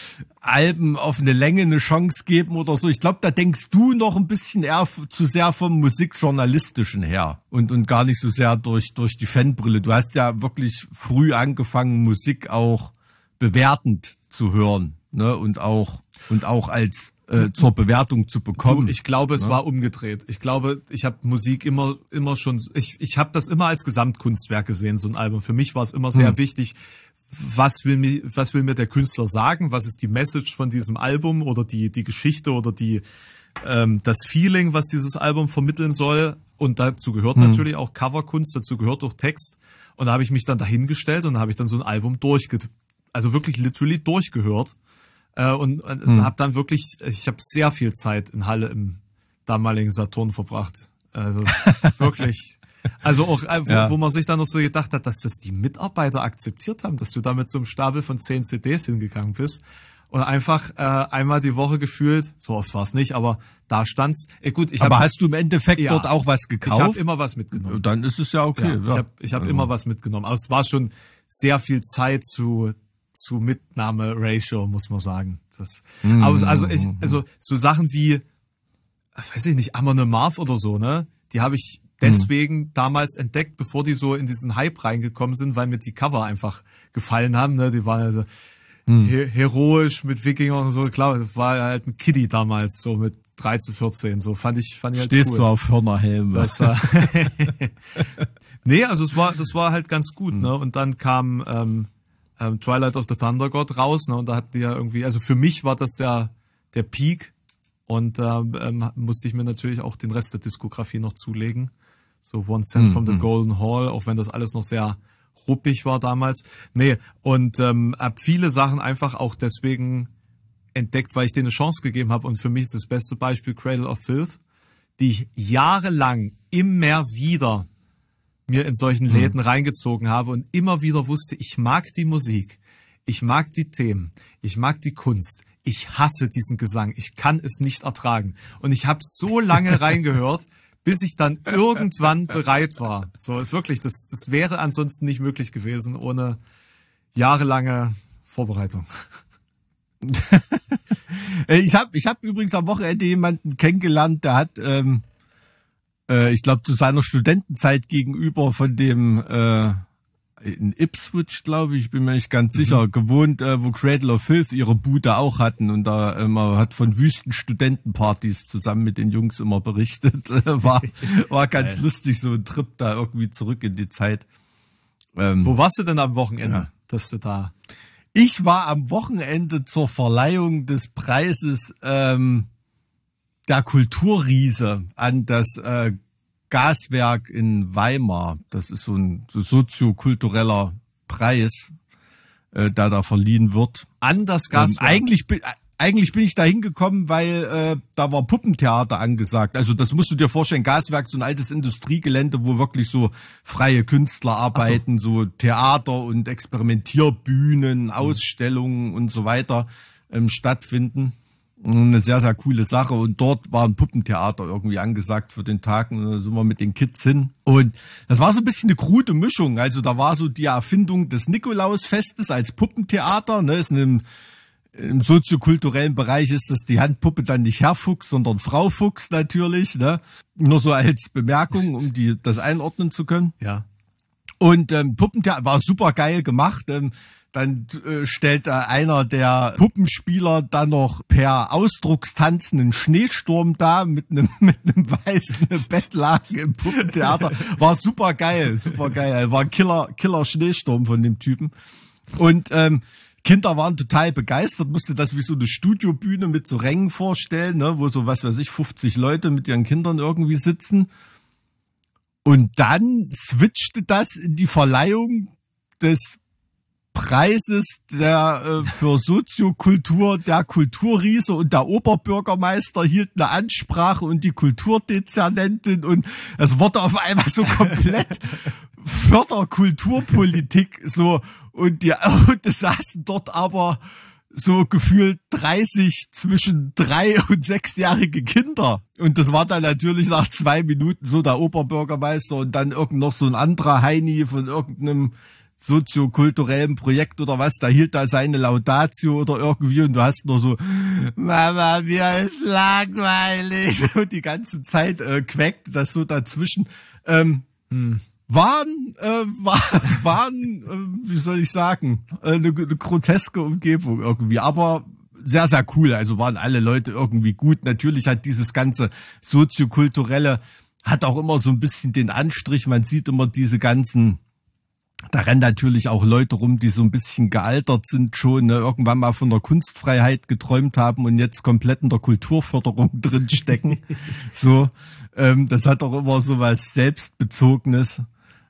[SPEAKER 3] Alben auf eine Länge eine Chance geben oder so. Ich glaube, da denkst du noch ein bisschen eher zu sehr vom Musikjournalistischen her und und gar nicht so sehr durch durch die Fanbrille. Du hast ja wirklich früh angefangen, Musik auch bewertend zu hören, ne? Und auch und auch als Äh, zur Bewertung zu bekommen.
[SPEAKER 1] Du, ich glaube, es
[SPEAKER 3] ja.
[SPEAKER 1] war umgedreht. Ich glaube, ich habe Musik immer immer schon, ich ich habe das immer als Gesamtkunstwerk gesehen, so ein Album. Für mich war es immer sehr hm. wichtig, was will mir was will mir der Künstler sagen, was ist die Message von diesem Album oder die die Geschichte oder die ähm, das Feeling, was dieses Album vermitteln soll. Und dazu gehört hm. natürlich auch Coverkunst, dazu gehört auch Text. Und da habe ich mich dann dahingestellt und da habe ich dann so ein Album durchge, also wirklich literally durchgehört. Und, und hm. habe dann wirklich, ich habe sehr viel Zeit in Halle im damaligen Saturn verbracht. Also wirklich, also auch, wo, ja. wo man sich dann noch so gedacht hat, dass das die Mitarbeiter akzeptiert haben, dass du da mit so einem Stapel von zehn C Ds hingegangen bist und einfach äh, einmal die Woche gefühlt, so oft war es nicht, aber da standst. Äh, gut, ich
[SPEAKER 3] aber
[SPEAKER 1] hab,
[SPEAKER 3] hast du im Endeffekt ja, dort auch was gekauft?
[SPEAKER 1] Ich habe immer was mitgenommen.
[SPEAKER 3] Dann ist es ja okay.
[SPEAKER 1] Ja, ja. Ich habe ich hab also. immer was mitgenommen. Aber es war schon sehr viel Zeit zu zu Mitnahme-Ratio, muss man sagen. Das, mm, aber also, ich, also so Sachen wie, weiß ich nicht, Amon Amarth oder so, ne? Die habe ich deswegen mm. damals entdeckt, bevor die so in diesen Hype reingekommen sind, weil mir die Cover einfach gefallen haben, ne? Die waren also mm. he- heroisch mit Wikingern und so. Klar, das war halt ein Kiddie damals, so mit dreizehn, vierzehn, so fand ich, fand ich halt
[SPEAKER 3] Stehst
[SPEAKER 1] cool.
[SPEAKER 3] du auf Hörnerhelm?
[SPEAKER 1] Das war nee, also es war, das war halt ganz gut, mm. ne? Und dann kam, ähm, Ähm, Twilight of the Thunder God raus, ne, und da hat die ja irgendwie, also für mich war das der der Peak und ähm, ähm, musste ich mir natürlich auch den Rest der Diskografie noch zulegen, so One Cent mm, from the mm. Golden Hall, auch wenn das alles noch sehr ruppig war damals, nee, und ähm, hab viele Sachen einfach auch deswegen entdeckt, weil ich denen eine Chance gegeben habe und für mich ist das beste Beispiel Cradle of Filth, die ich jahrelang immer wieder mir in solchen Läden hm. reingezogen habe und immer wieder wusste, ich mag die Musik, ich mag die Themen, ich mag die Kunst, ich hasse diesen Gesang, ich kann es nicht ertragen. Und ich habe so lange reingehört, bis ich dann irgendwann bereit war. So wirklich, das, das wäre ansonsten nicht möglich gewesen ohne jahrelange Vorbereitung.
[SPEAKER 3] ich habe ich hab übrigens am Wochenende jemanden kennengelernt, der hat... Ähm ich glaube, zu seiner Studentenzeit gegenüber von dem äh, in Ipswich, glaube ich, bin mir nicht ganz mhm. sicher, gewohnt, äh, wo Cradle of Filth ihre Bude auch hatten und da immer äh, hat von wüsten Studentenpartys zusammen mit den Jungs immer berichtet. war war ganz Geil. Lustig, so ein Trip da irgendwie zurück in die Zeit.
[SPEAKER 1] Ähm, wo warst du denn am Wochenende, ja. dass du da...
[SPEAKER 3] Ich war am Wochenende zur Verleihung des Preises ähm, der Kulturriese an das äh, Gaswerk in Weimar. Das ist so ein so soziokultureller Preis, äh, der da verliehen wird.
[SPEAKER 1] An das Gaswerk?
[SPEAKER 3] Ähm, eigentlich, eigentlich bin ich da hingekommen, weil äh, da war Puppentheater angesagt. Also das musst du dir vorstellen, Gaswerk, so ein altes Industriegelände, wo wirklich so freie Künstler arbeiten, so. so Theater und Experimentierbühnen, Ausstellungen und so weiter ähm, stattfinden. Eine sehr, sehr coole Sache. Und dort war ein Puppentheater irgendwie angesagt für den Tag. Und da sind wir mit den Kids hin. Und das war so ein bisschen eine krude Mischung. Also da war so die Erfindung des Nikolausfestes als Puppentheater. Ne, ist eine, im soziokulturellen Bereich ist das die Handpuppe dann nicht Herr Fuchs, sondern Frau Fuchs natürlich. Ne? Nur so als Bemerkung, um die das einordnen zu können.
[SPEAKER 1] Ja.
[SPEAKER 3] Und ähm, Puppentheater war super geil gemacht. Ähm, Dann äh, stellt äh, einer der Puppenspieler dann noch per Ausdruckstanz einen Schneesturm da mit einem mit einem weißen Bettlaken im Puppentheater. War super geil, super geil. War ein Killer Killer Schneesturm von dem Typen. Und ähm, Kinder waren total begeistert, musste das wie so eine Studiobühne mit so Rängen vorstellen, ne, wo so, was weiß ich, fünfzig Leute mit ihren Kindern irgendwie sitzen. Und dann switchte das in die Verleihung des Preises der äh, für Soziokultur, der Kulturriese, und der Oberbürgermeister hielt eine Ansprache und die Kulturdezernentin, und es wurde auf einmal so komplett Förderkulturpolitik so, und die und es saßen dort aber so gefühlt dreißig zwischen drei und sechsjährige Kinder. Und das war dann natürlich nach zwei Minuten so der Oberbürgermeister und dann irgend noch so ein anderer Heini von irgendeinem soziokulturellen Projekt oder was, da hielt da seine Laudatio oder irgendwie, und du hast nur so, Mama, mir ist langweilig, und die ganze Zeit äh, quäkte das so dazwischen. Ähm, hm. Waren, äh, war, waren, äh, wie soll ich sagen, äh, eine, eine groteske Umgebung irgendwie, aber sehr, sehr cool. Also waren alle Leute irgendwie gut. Natürlich hat dieses ganze soziokulturelle, hat auch immer so ein bisschen den Anstrich, man sieht immer diese ganzen, da rennen natürlich auch Leute rum, die so ein bisschen gealtert sind schon, ne, irgendwann mal von der Kunstfreiheit geträumt haben und jetzt komplett in der Kulturförderung drin stecken. So, ähm, das hat auch immer so was Selbstbezogenes.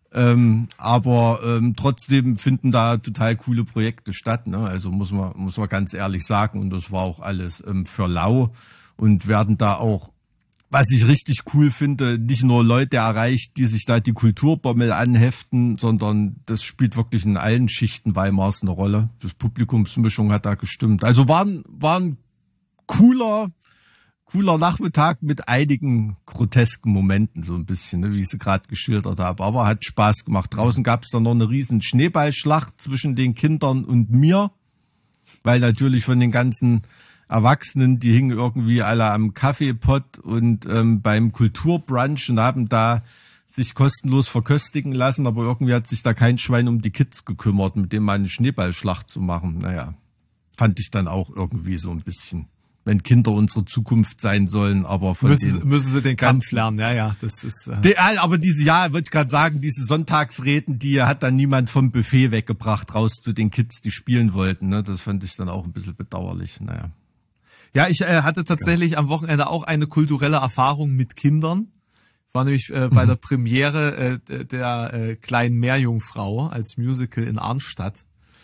[SPEAKER 3] Ähm, aber ähm, trotzdem finden da total coole Projekte statt, ne? Also muss man muss man ganz ehrlich sagen, und das war auch alles ähm, für lau, und werden da auch, was ich richtig cool finde, nicht nur Leute erreicht, die sich da die Kulturbommel anheften, sondern das spielt wirklich in allen Schichten Weimars eine Rolle. Das Publikumsmischung hat da gestimmt. Also war ein, war ein cooler, cooler Nachmittag mit einigen grotesken Momenten, so ein bisschen, ne, wie ich sie gerade geschildert habe. Aber hat Spaß gemacht. Draußen gab es dann noch eine riesen Schneeballschlacht zwischen den Kindern und mir, weil natürlich von den ganzen Erwachsenen, die hingen irgendwie alle am Kaffeepott und ähm, beim Kulturbrunch und haben da sich kostenlos verköstigen lassen, aber irgendwie hat sich da kein Schwein um die Kids gekümmert, mit dem mal eine Schneeballschlacht zu machen. Naja, fand ich dann auch irgendwie so ein bisschen, wenn Kinder unsere Zukunft sein sollen, aber von
[SPEAKER 1] müssen,
[SPEAKER 3] den
[SPEAKER 1] müssen sie den Kampf lernen, ja, ja, das ist... Äh
[SPEAKER 3] die, aber diese, ja, wollte ich gerade sagen, diese Sonntagsreden, die hat dann niemand vom Buffet weggebracht, raus zu den Kids, die spielen wollten, ne? Das fand ich dann auch ein bisschen bedauerlich, naja.
[SPEAKER 1] Ja, ich äh, hatte tatsächlich ja. am Wochenende auch eine kulturelle Erfahrung mit Kindern. Ich war nämlich äh, bei mhm. der Premiere äh, der äh, kleinen Meerjungfrau als Musical in Arnstadt.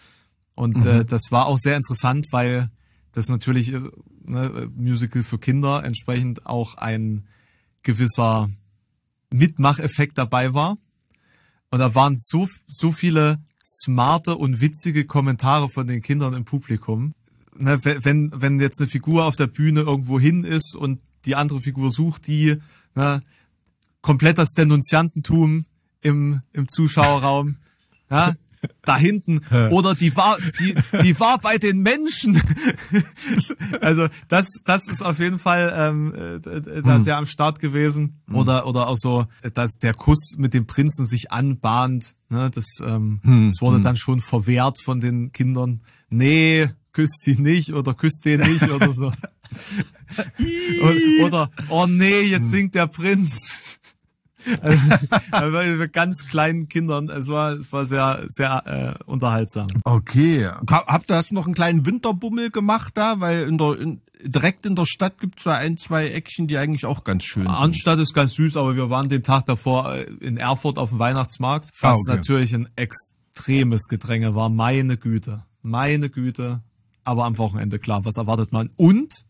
[SPEAKER 1] Und mhm. äh, das war auch sehr interessant, weil das natürlich äh, ne, Musical für Kinder entsprechend auch ein gewisser Mitmacheffekt dabei war. Und da waren so so viele smarte und witzige Kommentare von den Kindern im Publikum. Ne, wenn wenn jetzt eine Figur auf der Bühne irgendwo hin ist und die andere Figur sucht die, ne, komplett das Denunziantentum im im Zuschauerraum, ja, da hinten, oder die war die die war bei den Menschen. Also das das ist auf jeden Fall ähm, äh, da sehr am Start gewesen. Oder oder auch so, dass der Kuss mit dem Prinzen sich anbahnt, ne, das ähm, das wurde dann schon verwehrt von den Kindern. Nee, küsst die nicht oder küsst den nicht oder so. Oder, oh nee, jetzt singt der Prinz. Also, mit ganz kleinen Kindern, es war, es war sehr, sehr äh, unterhaltsam.
[SPEAKER 3] Okay. Habt ihr noch einen kleinen Winterbummel gemacht da? Weil in der, in, direkt in der Stadt gibt es da ein, zwei Eckchen, die eigentlich auch ganz schön sind.
[SPEAKER 1] Arnstadt ist ganz süß, aber wir waren den Tag davor in Erfurt auf dem Weihnachtsmarkt, was ah, okay. natürlich ein extremes Gedränge war. Meine Güte. Meine Güte. aber am Wochenende, klar, was erwartet man? Und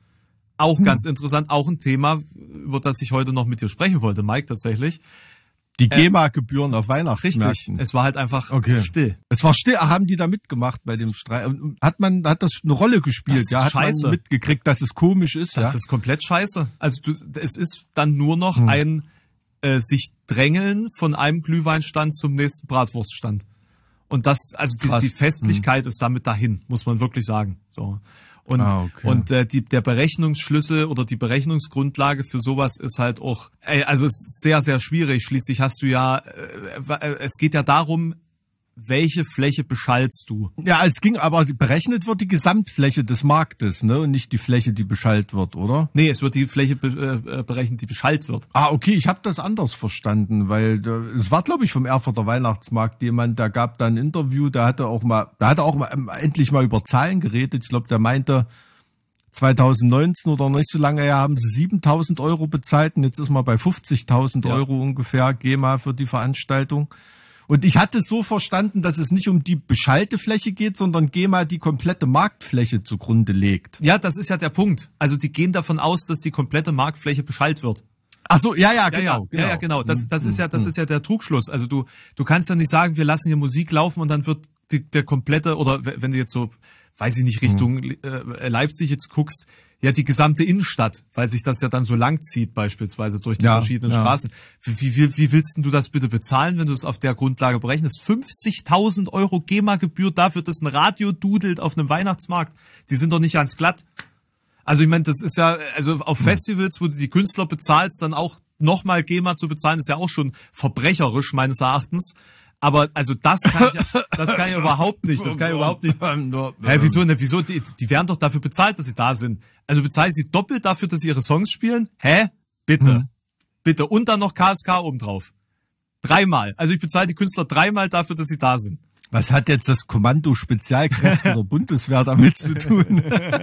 [SPEAKER 1] auch ganz hm. interessant, auch ein Thema, über das ich heute noch mit dir sprechen wollte, Mike, tatsächlich.
[SPEAKER 3] Die GEMA-Gebühren äh, auf Weihnachtsmärkten.
[SPEAKER 1] Richtig, es war halt einfach
[SPEAKER 3] okay.
[SPEAKER 1] still.
[SPEAKER 3] Es war still, Ach, haben die da mitgemacht bei dem Streit? Hat man, hat das eine Rolle gespielt?
[SPEAKER 1] Das
[SPEAKER 3] ja, hat
[SPEAKER 1] scheiße.
[SPEAKER 3] man mitgekriegt, dass es komisch ist?
[SPEAKER 1] Das
[SPEAKER 3] ja?
[SPEAKER 1] ist komplett scheiße. Also du, es ist dann nur noch hm. ein äh, sich drängeln von einem Glühweinstand zum nächsten Bratwurststand. Und das, also die, die Festlichkeit hm. ist damit dahin, muss man wirklich sagen. So. Und, ah, okay. und äh, die, der Berechnungsschlüssel oder die Berechnungsgrundlage für sowas ist halt auch, ey, also es ist sehr, sehr schwierig. Schließlich hast du ja, äh, es geht ja darum, welche Fläche beschallst du?
[SPEAKER 3] Ja, es ging, aber berechnet wird die Gesamtfläche des Marktes, ne, und nicht die Fläche, die beschallt wird, oder?
[SPEAKER 1] Nee, es wird die Fläche be äh, berechnet, die beschallt wird.
[SPEAKER 3] Ah, okay, ich habe das anders verstanden, weil äh, es war, glaube ich, vom Erfurter Weihnachtsmarkt jemand, der gab da ein Interview, der hatte auch mal, der hatte auch mal ähm, endlich mal über Zahlen geredet. Ich glaube, der meinte, zwanzig neunzehn oder nicht so lange her haben sie siebentausend Euro bezahlt und jetzt ist man bei fünfzigtausend ja. Euro ungefähr GEMA für die Veranstaltung. Und ich hatte es so verstanden, dass es nicht um die beschallte Fläche geht, sondern GEMA die komplette Marktfläche zugrunde legt.
[SPEAKER 1] Ja, das ist ja der Punkt. Also die gehen davon aus, dass die komplette Marktfläche beschallt wird.
[SPEAKER 3] Ach so, ja, ja, genau.
[SPEAKER 1] Ja, ja,
[SPEAKER 3] genau.
[SPEAKER 1] Ja, ja, genau. Das, das ist ja, das ist ja der Trugschluss. Also du, du kannst ja nicht sagen, wir lassen hier Musik laufen und dann wird die, der komplette, oder wenn du jetzt so, weiß ich nicht, Richtung äh, Leipzig jetzt guckst, ja, die gesamte Innenstadt, weil sich das ja dann so lang zieht, beispielsweise durch die ja, verschiedenen ja. Straßen. Wie, wie, wie willst denn du das bitte bezahlen, wenn du es auf der Grundlage berechnest? fünfzigtausend Euro GEMA-Gebühr dafür, dass ein Radio dudelt auf einem Weihnachtsmarkt. Die sind doch nicht ans Glatt. Also ich meine, das ist ja, also auf Festivals, wo du die Künstler bezahlst, dann auch nochmal GEMA zu bezahlen, ist ja auch schon verbrecherisch meines Erachtens. Aber also das kann ich, das kann ich überhaupt nicht. Das kann ich überhaupt nicht. Hä, wieso? Ne, wieso? Die, die werden doch dafür bezahlt, dass sie da sind. Also bezahlen sie doppelt dafür, dass sie ihre Songs spielen? Hä? Bitte. Hm. Bitte. Und dann noch K S K obendrauf. Dreimal. Also ich bezahle die Künstler dreimal dafür, dass sie da sind.
[SPEAKER 3] Was hat jetzt das Kommando Spezialkräfte der Bundeswehr damit zu tun?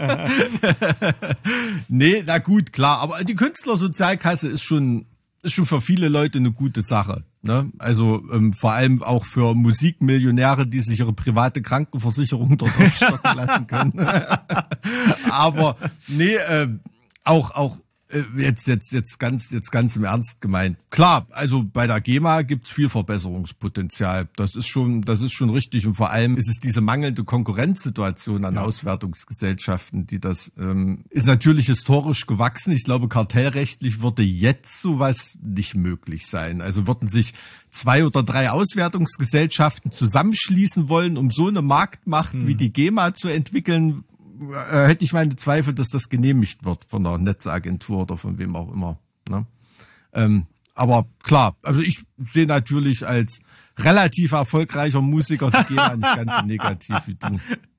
[SPEAKER 3] Nee, na gut, klar. Aber die Künstlersozialkasse ist schon, ist schon für viele Leute eine gute Sache. Ne? Also ähm, vor allem auch für Musikmillionäre, die sich ihre private Krankenversicherung dort aufstocken lassen können. Aber nee, äh, auch auch äh, jetzt jetzt jetzt ganz jetzt ganz im Ernst gemeint. Klar, also bei der GEMA gibt's viel Verbesserungspotenzial. Das ist schon das ist schon richtig und vor allem ist es diese mangelnde Konkurrenzsituation an ja. Auswertungsgesellschaften, die das ähm, ist natürlich historisch gewachsen. Ich glaube, kartellrechtlich würde jetzt sowas nicht möglich sein. Also würden sich zwei oder drei Auswertungsgesellschaften zusammenschließen wollen, um so eine Marktmacht hm. wie die GEMA zu entwickeln, äh, hätte ich meine Zweifel, dass das genehmigt wird von der Netzagentur oder von wem auch immer. Ne? Ähm, aber klar, also ich sehe natürlich als relativ erfolgreicher Musiker die GEMA nicht ganz so negativ wie du.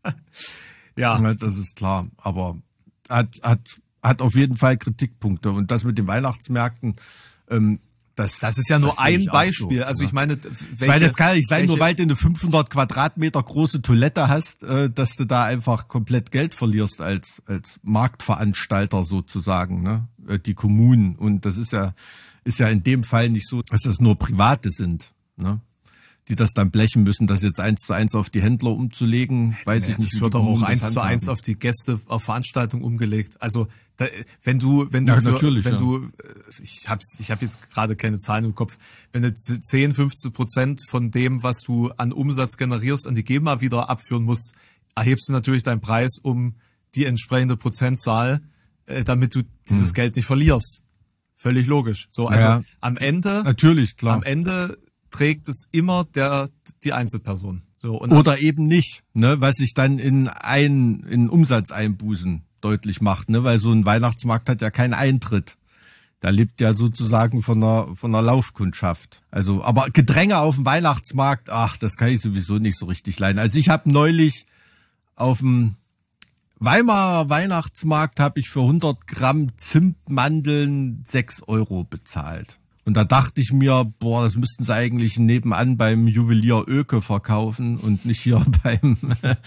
[SPEAKER 3] Ja. Das ist klar, aber hat, hat, hat auf jeden Fall Kritikpunkte. Und das mit den Weihnachtsmärkten, ähm, Das,
[SPEAKER 1] das ist ja nur ein Beispiel. So, also
[SPEAKER 3] ne?
[SPEAKER 1] ich meine,
[SPEAKER 3] welche, weil das kann ja nicht sein, welche, nur weil du eine fünfhundert Quadratmeter große Toilette hast, äh, dass du da einfach komplett Geld verlierst als als Marktveranstalter sozusagen, ne? Die Kommunen. Und das ist ja ist ja in dem Fall nicht so, dass das nur Private sind, ne? Die das dann blechen müssen, das jetzt eins zu eins auf die Händler umzulegen, weiß ich nicht.
[SPEAKER 1] Es wird doch auch eins zu eins auf die Gäste auf Veranstaltungen umgelegt. Also da, wenn du, wenn du, ja, für, wenn ja. du, ich hab's, ich habe jetzt gerade keine Zahlen im Kopf, wenn du zehn, fünfzehn Prozent von dem, was du an Umsatz generierst, an die GEMA wieder abführen musst, erhebst du natürlich deinen Preis um die entsprechende Prozentzahl, äh, damit du dieses hm. Geld nicht verlierst. Völlig logisch. So, also ja, am Ende,
[SPEAKER 3] natürlich, klar.
[SPEAKER 1] Am Ende trägt es immer der die Einzelperson. So, und
[SPEAKER 3] oder eben nicht, ne, was sich dann in ein in Umsatzeinbußen deutlich macht, ne, weil so ein Weihnachtsmarkt hat ja keinen Eintritt. Da lebt ja sozusagen von einer von einer Laufkundschaft. Also, aber Gedränge auf dem Weihnachtsmarkt, ach, das kann ich sowieso nicht so richtig leiden. Also ich habe neulich auf dem Weimarer Weihnachtsmarkt habe ich für hundert Gramm Zimtmandeln sechs Euro bezahlt. Und da dachte ich mir, boah, das müssten sie eigentlich nebenan beim Juwelier Oeke verkaufen und nicht hier beim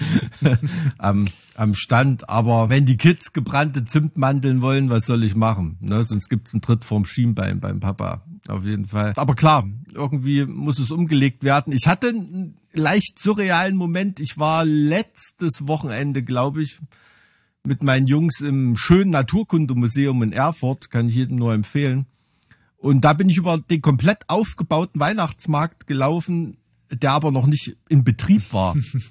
[SPEAKER 3] am, am Stand. Aber wenn die Kids gebrannte Zimtmandeln wollen, was soll ich machen? Ne? Sonst gibt's einen Tritt vorm Schienbein beim Papa. auf jeden Fall. Aber klar, irgendwie muss es umgelegt werden. Ich hatte einen leicht surrealen Moment. Ich war letztes Wochenende, glaube ich, mit meinen Jungs im schönen Naturkundemuseum in Erfurt. Kann ich jedem nur empfehlen. Und da bin ich über den komplett aufgebauten Weihnachtsmarkt gelaufen, der aber noch nicht in Betrieb war.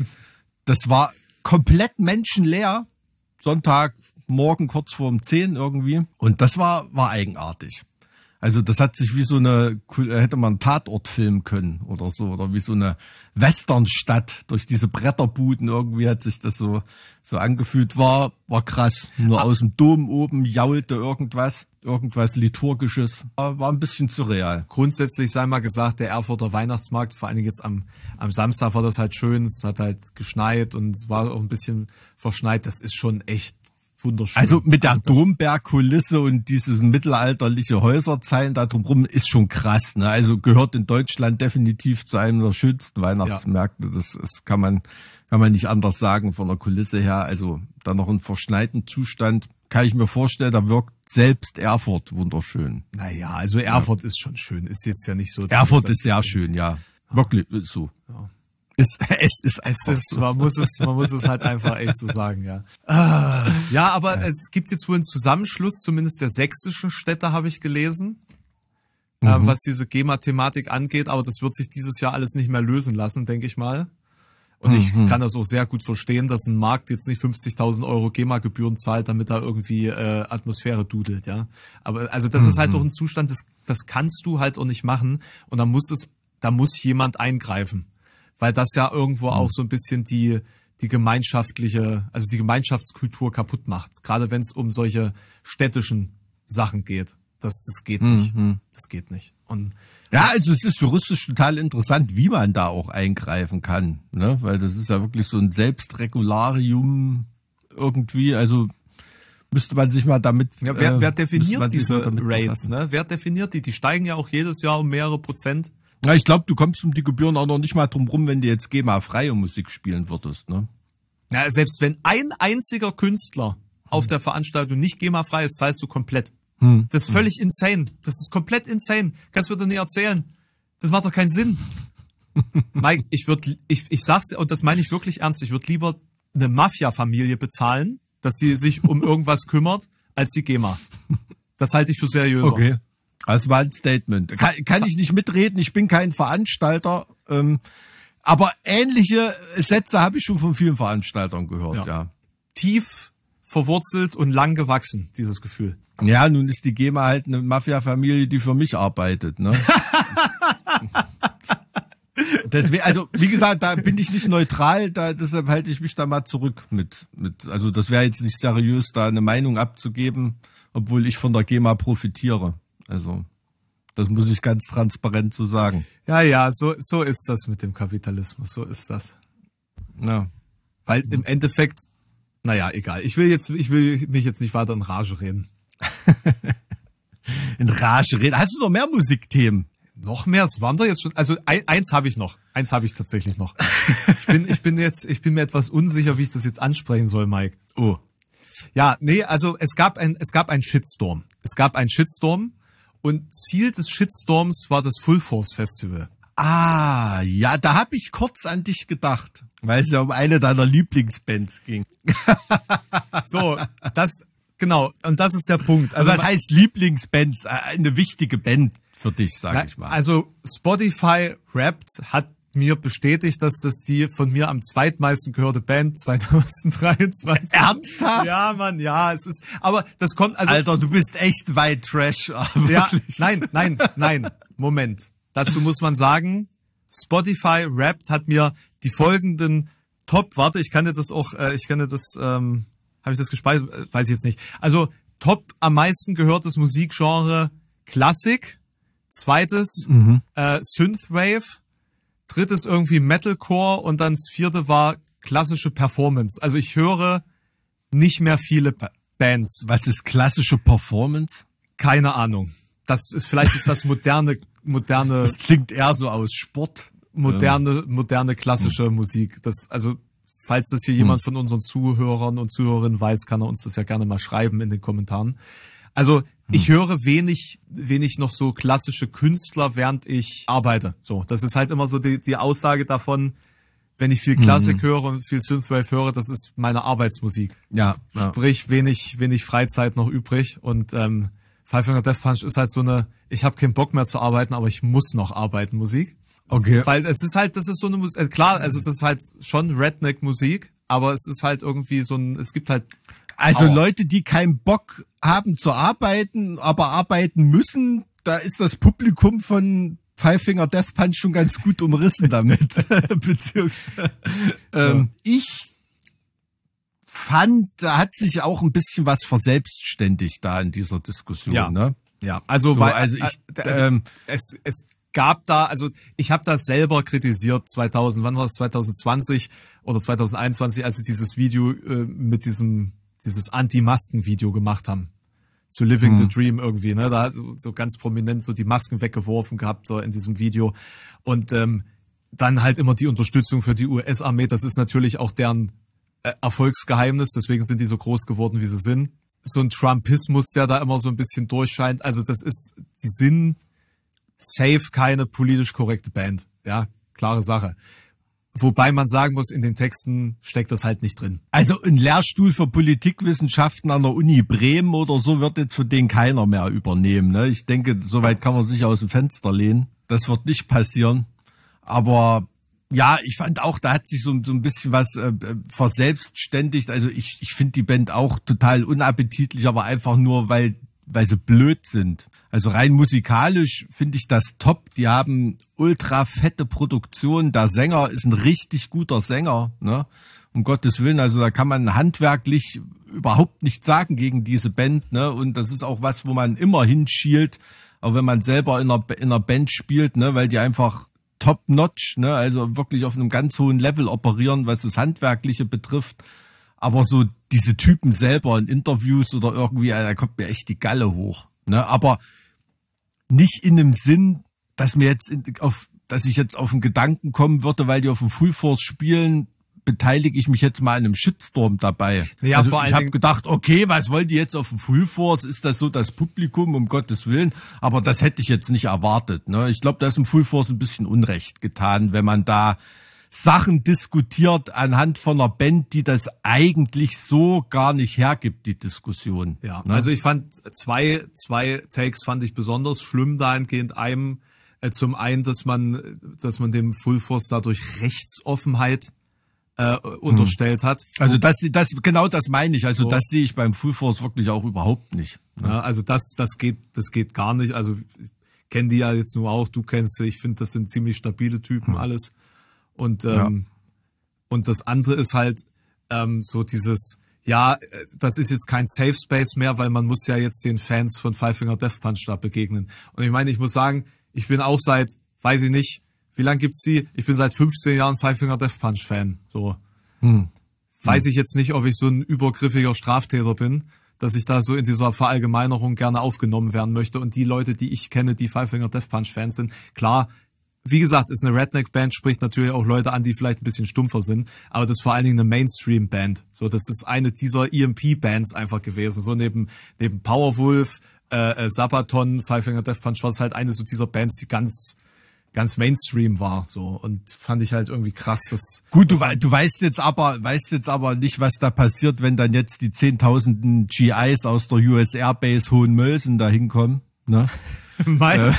[SPEAKER 3] Das war komplett menschenleer. Sonntagmorgen kurz vor um zehn irgendwie. Und das war, war eigenartig. Also das hat sich wie so eine, hätte man einen Tatort filmen können oder so, oder wie so eine Westernstadt durch diese Bretterbuden, irgendwie hat sich das so, so angefühlt, war, war krass. Nur aus dem Dom oben jaulte irgendwas, irgendwas Liturgisches, war, war ein bisschen surreal.
[SPEAKER 1] Grundsätzlich sei mal gesagt, der Erfurter Weihnachtsmarkt, vor allen Dingen jetzt am, am Samstag war das halt schön, es hat halt geschneit und es war auch ein bisschen verschneit, das ist schon echt wunderschön.
[SPEAKER 3] Also mit der Dombergkulisse und dieses mittelalterliche Häuserzeilen da drumherum ist schon krass. Ne? Also gehört in Deutschland definitiv zu einem der schönsten Weihnachtsmärkte. Ja. Das, das kann man kann man nicht anders sagen von der Kulisse her. Also da noch in verschneiten Zustand kann ich mir vorstellen, da wirkt selbst Erfurt wunderschön.
[SPEAKER 1] Naja, also Erfurt ja. ist schon schön. Ist jetzt ja nicht so.
[SPEAKER 3] Erfurt ist sehr schön, ja. Wirklich ist so.
[SPEAKER 1] Ja.
[SPEAKER 3] Es, es ist
[SPEAKER 1] es ist, man muss es, man muss es halt einfach echt so sagen, ja. Ah, ja, aber ja. es gibt jetzt wohl einen Zusammenschluss, zumindest der sächsischen Städte habe ich gelesen, mhm. äh, was diese GEMA-Thematik angeht, aber das wird sich dieses Jahr alles nicht mehr lösen lassen, denke ich mal. Und mhm. ich kann das auch sehr gut verstehen, dass ein Markt jetzt nicht fünfzigtausend Euro GEMA-Gebühren zahlt, damit da irgendwie äh, Atmosphäre dudelt, ja. Aber also das mhm. ist halt auch ein Zustand, das, das kannst du halt auch nicht machen und da muss es, da muss jemand eingreifen. Weil das ja irgendwo auch so ein bisschen die die gemeinschaftliche, also die Gemeinschaftskultur kaputt macht. Gerade wenn es um solche städtischen Sachen geht. Das, das geht nicht. Mhm. Das geht nicht. Und
[SPEAKER 3] ja, also es ist juristisch total interessant, wie man da auch eingreifen kann. Ne? Weil das ist ja wirklich so ein Selbstregularium irgendwie. Also müsste man sich mal damit...
[SPEAKER 1] Ja, wer, wer definiert diese Rates? Ne? Wer definiert die? Die steigen ja auch jedes Jahr um mehrere Prozent.
[SPEAKER 3] Ja, ich glaube, du kommst um die Gebühren auch noch nicht mal drum rum, wenn du jetzt GEMA-freie Musik spielen würdest, ne?
[SPEAKER 1] Ja, selbst wenn ein einziger Künstler auf hm. der Veranstaltung nicht GEMA-frei ist, zahlst du komplett. Hm. Das ist völlig hm. insane. Das ist komplett insane. Kannst du mir doch nicht erzählen. Das macht doch keinen Sinn. Mike, ich würde, ich, ich sag's, und das meine ich wirklich ernst, ich würde lieber eine Mafia-Familie bezahlen, dass die sich um irgendwas kümmert, als die GEMA. Das halte ich für seriöser.
[SPEAKER 3] Okay. Das war ein Statement. Kann, kann ich nicht mitreden, ich bin kein Veranstalter, ähm, aber ähnliche Sätze habe ich schon von vielen Veranstaltern gehört, ja. ja.
[SPEAKER 1] Tief verwurzelt und lang gewachsen, dieses Gefühl.
[SPEAKER 3] Ja, nun ist die GEMA halt eine Mafia-Familie, die für mich arbeitet, ne? Deswegen, also wie gesagt, da bin ich nicht neutral, da, deshalb halte ich mich da mal zurück mit, mit, also das wäre jetzt nicht seriös, da eine Meinung abzugeben, obwohl ich von der GEMA profitiere. Also, das muss ich ganz transparent so sagen.
[SPEAKER 1] Ja, ja, so, so ist das mit dem Kapitalismus, so ist das.
[SPEAKER 3] Ja.
[SPEAKER 1] Weil im Endeffekt, naja, egal. Ich will jetzt, ich will mich jetzt nicht weiter in Rage reden.
[SPEAKER 3] In Rage reden? Hast du noch mehr Musikthemen?
[SPEAKER 1] Noch mehr? Es waren doch jetzt schon, also ein, eins habe ich noch. Eins habe ich tatsächlich noch. Ich bin, ich bin jetzt, ich bin mir etwas unsicher, wie ich das jetzt ansprechen soll, Mike.
[SPEAKER 3] Oh.
[SPEAKER 1] Ja, nee, also es gab ein, es gab einen Shitstorm. Es gab einen Shitstorm. Und Ziel des Shitstorms war das Full Force Festival.
[SPEAKER 3] Ah, ja, da habe ich kurz an dich gedacht, weil es ja um eine deiner Lieblingsbands ging.
[SPEAKER 1] So, das, genau, und das ist der Punkt.
[SPEAKER 3] Also was heißt Lieblingsbands? Eine wichtige Band für dich, sag
[SPEAKER 1] na,
[SPEAKER 3] ich mal.
[SPEAKER 1] Also Spotify Wrapped hat mir bestätigt, dass das die von mir am zweitmeisten gehörte Band zwanzig dreiundzwanzig.
[SPEAKER 3] Ernsthaft?
[SPEAKER 1] Ja, Mann, ja, es ist, aber das kommt, also.
[SPEAKER 3] Alter, du bist echt weit Trash.
[SPEAKER 1] Ja, nein, nein, nein, Moment. Dazu muss man sagen, Spotify Wrapped hat mir die folgenden Top, warte, ich kann dir das auch, äh, ich kann dir das, ähm, habe ich das gespeichert, weiß ich jetzt nicht. Also, Top am meisten gehörtes Musikgenre Klassik, zweites mhm. äh, Synthwave, drittes irgendwie Metalcore und dann das vierte war klassische Performance. Also ich höre nicht mehr viele Bands.
[SPEAKER 3] Was ist klassische Performance?
[SPEAKER 1] Keine Ahnung. Das ist, vielleicht ist das moderne, moderne.
[SPEAKER 3] Das klingt eher so aus Sport.
[SPEAKER 1] Moderne, moderne klassische hm. Musik. Das, also, falls das hier hm. jemand von unseren Zuhörern und Zuhörerinnen weiß, kann er uns das ja gerne mal schreiben in den Kommentaren. Also ich höre wenig, wenig noch so klassische Künstler, während ich arbeite. So, das ist halt immer so die, die Aussage davon, wenn ich viel Klassik mhm. höre und viel Synthwave höre, das ist meine Arbeitsmusik.
[SPEAKER 3] Ja, ja.
[SPEAKER 1] Sprich, wenig, wenig Freizeit noch übrig. Und ähm, Five Finger Death Punch ist halt so eine, ich habe keinen Bock mehr zu arbeiten, aber ich muss noch arbeiten Musik.
[SPEAKER 3] Okay.
[SPEAKER 1] Weil es ist halt, das ist so eine Musik, klar, also das ist halt schon Redneck-Musik, aber es ist halt irgendwie so ein, es gibt halt
[SPEAKER 3] Also
[SPEAKER 1] Power.
[SPEAKER 3] Leute, die keinen Bock haben zu arbeiten, aber arbeiten müssen, da ist das Publikum von Five Finger Death Punch schon ganz gut umrissen damit. Beziehungsweise ähm, ja. ich fand, da hat sich auch ein bisschen was verselbstständigt da in dieser Diskussion.
[SPEAKER 1] Ja,
[SPEAKER 3] ne?
[SPEAKER 1] ja. Also,
[SPEAKER 3] so,
[SPEAKER 1] weil
[SPEAKER 3] also ich,
[SPEAKER 1] also,
[SPEAKER 3] ähm,
[SPEAKER 1] es es gab da, also ich habe das selber kritisiert zweitausend, wann war das, zwanzig zwanzig oder zwanzig einundzwanzig, als sie dieses Video äh, mit diesem dieses Anti-Masken-Video gemacht haben. Zu Living hm. the Dream irgendwie, ne? Da hat so, so ganz prominent so die Masken weggeworfen gehabt, so in diesem Video. Und ähm, dann halt immer die Unterstützung für die U S-Armee. Das ist natürlich auch deren äh, Erfolgsgeheimnis, deswegen sind die so groß geworden, wie sie sind. So ein Trumpismus, der da immer so ein bisschen durchscheint. Also das ist, die sind safe keine politisch korrekte Band. Ja, klare Sache. Wobei man sagen muss, in den Texten steckt das halt nicht drin.
[SPEAKER 3] Also ein Lehrstuhl für Politikwissenschaften an der Uni Bremen oder so wird jetzt von denen keiner mehr übernehmen. Ne? Ich denke, soweit kann man sich aus dem Fenster lehnen. Das wird nicht passieren. Aber ja, ich fand auch, da hat sich so, so ein bisschen was äh, verselbstständigt. Also ich, ich finde die Band auch total unappetitlich, aber einfach nur, weil weil sie blöd sind. Also rein musikalisch finde ich das top. Die haben ultra fette Produktion. Der Sänger ist ein richtig guter Sänger, ne? Um Gottes Willen. Also da kann man handwerklich überhaupt nichts sagen gegen diese Band, ne? Und das ist auch was, wo man immer hinschielt, auch wenn man selber in einer, in einer Band spielt, ne? Weil die einfach top-notch, ne? Also wirklich auf einem ganz hohen Level operieren, was das Handwerkliche betrifft. Aber so diese Typen selber in Interviews oder irgendwie, da kommt mir echt die Galle hoch. Ne? Aber nicht in dem Sinn, dass mir jetzt auf, dass ich jetzt auf einen Gedanken kommen würde, weil die auf dem Full Force spielen, beteilige ich mich jetzt mal an einem Shitstorm dabei.
[SPEAKER 1] Ja,
[SPEAKER 3] also
[SPEAKER 1] vor allen
[SPEAKER 3] ich habe
[SPEAKER 1] Dingen
[SPEAKER 3] gedacht, okay, was wollt ihr jetzt auf dem Full Force? Ist das so das Publikum, um Gottes Willen? Aber das hätte ich jetzt nicht erwartet. Ne? Ich glaube, da ist im Full Force ein bisschen Unrecht getan, wenn man da Sachen diskutiert anhand von einer Band, die das eigentlich so gar nicht hergibt, die Diskussion.
[SPEAKER 1] Ja,
[SPEAKER 3] ne?
[SPEAKER 1] Also ich fand zwei, zwei Takes fand ich besonders schlimm dahingehend. Einem, äh, zum einen, dass man, dass man dem Full Force dadurch Rechtsoffenheit äh, unterstellt hat.
[SPEAKER 3] Also das, das, genau das meine ich. Also
[SPEAKER 1] so.
[SPEAKER 3] Das sehe ich beim Full Force wirklich auch überhaupt nicht. Ne?
[SPEAKER 1] Ja, also das, das geht, das geht gar nicht. Also ich kenne die ja jetzt nur auch, du kennst sie. Ich finde, das sind ziemlich stabile Typen, hm. alles. Und ähm, ja. und das andere ist halt ähm, so dieses, ja, das ist jetzt kein Safe Space mehr, weil man muss ja jetzt den Fans von Five Finger Death Punch da begegnen. Und ich meine, ich muss sagen, ich bin auch seit, weiß ich nicht, wie lange gibt's die? Ich bin seit fünfzehn Jahren Five Finger Death Punch Fan. So hm. weiß hm. ich jetzt nicht, ob ich so ein übergriffiger Straftäter bin, dass ich da so in dieser Verallgemeinerung gerne aufgenommen werden möchte. Und die Leute, die ich kenne, die Five Finger Death Punch Fans sind, klar. Wie gesagt, ist eine Redneck-Band, spricht natürlich auch Leute an, die vielleicht ein bisschen stumpfer sind, aber das ist vor allen Dingen eine Mainstream-Band. So, das ist eine dieser E M P-Bands einfach gewesen. So neben neben Powerwolf, äh, Sabaton, Five Finger Death Punch war es halt eine so dieser Bands, die ganz ganz Mainstream war. So und fand ich halt irgendwie krass. Dass,
[SPEAKER 3] Gut, du, du weißt jetzt aber weißt jetzt aber nicht, was da passiert, wenn dann jetzt die zehntausenden G Is aus der U S Air Base Hohenmölsen da hinkommen. Ne?
[SPEAKER 1] Meinst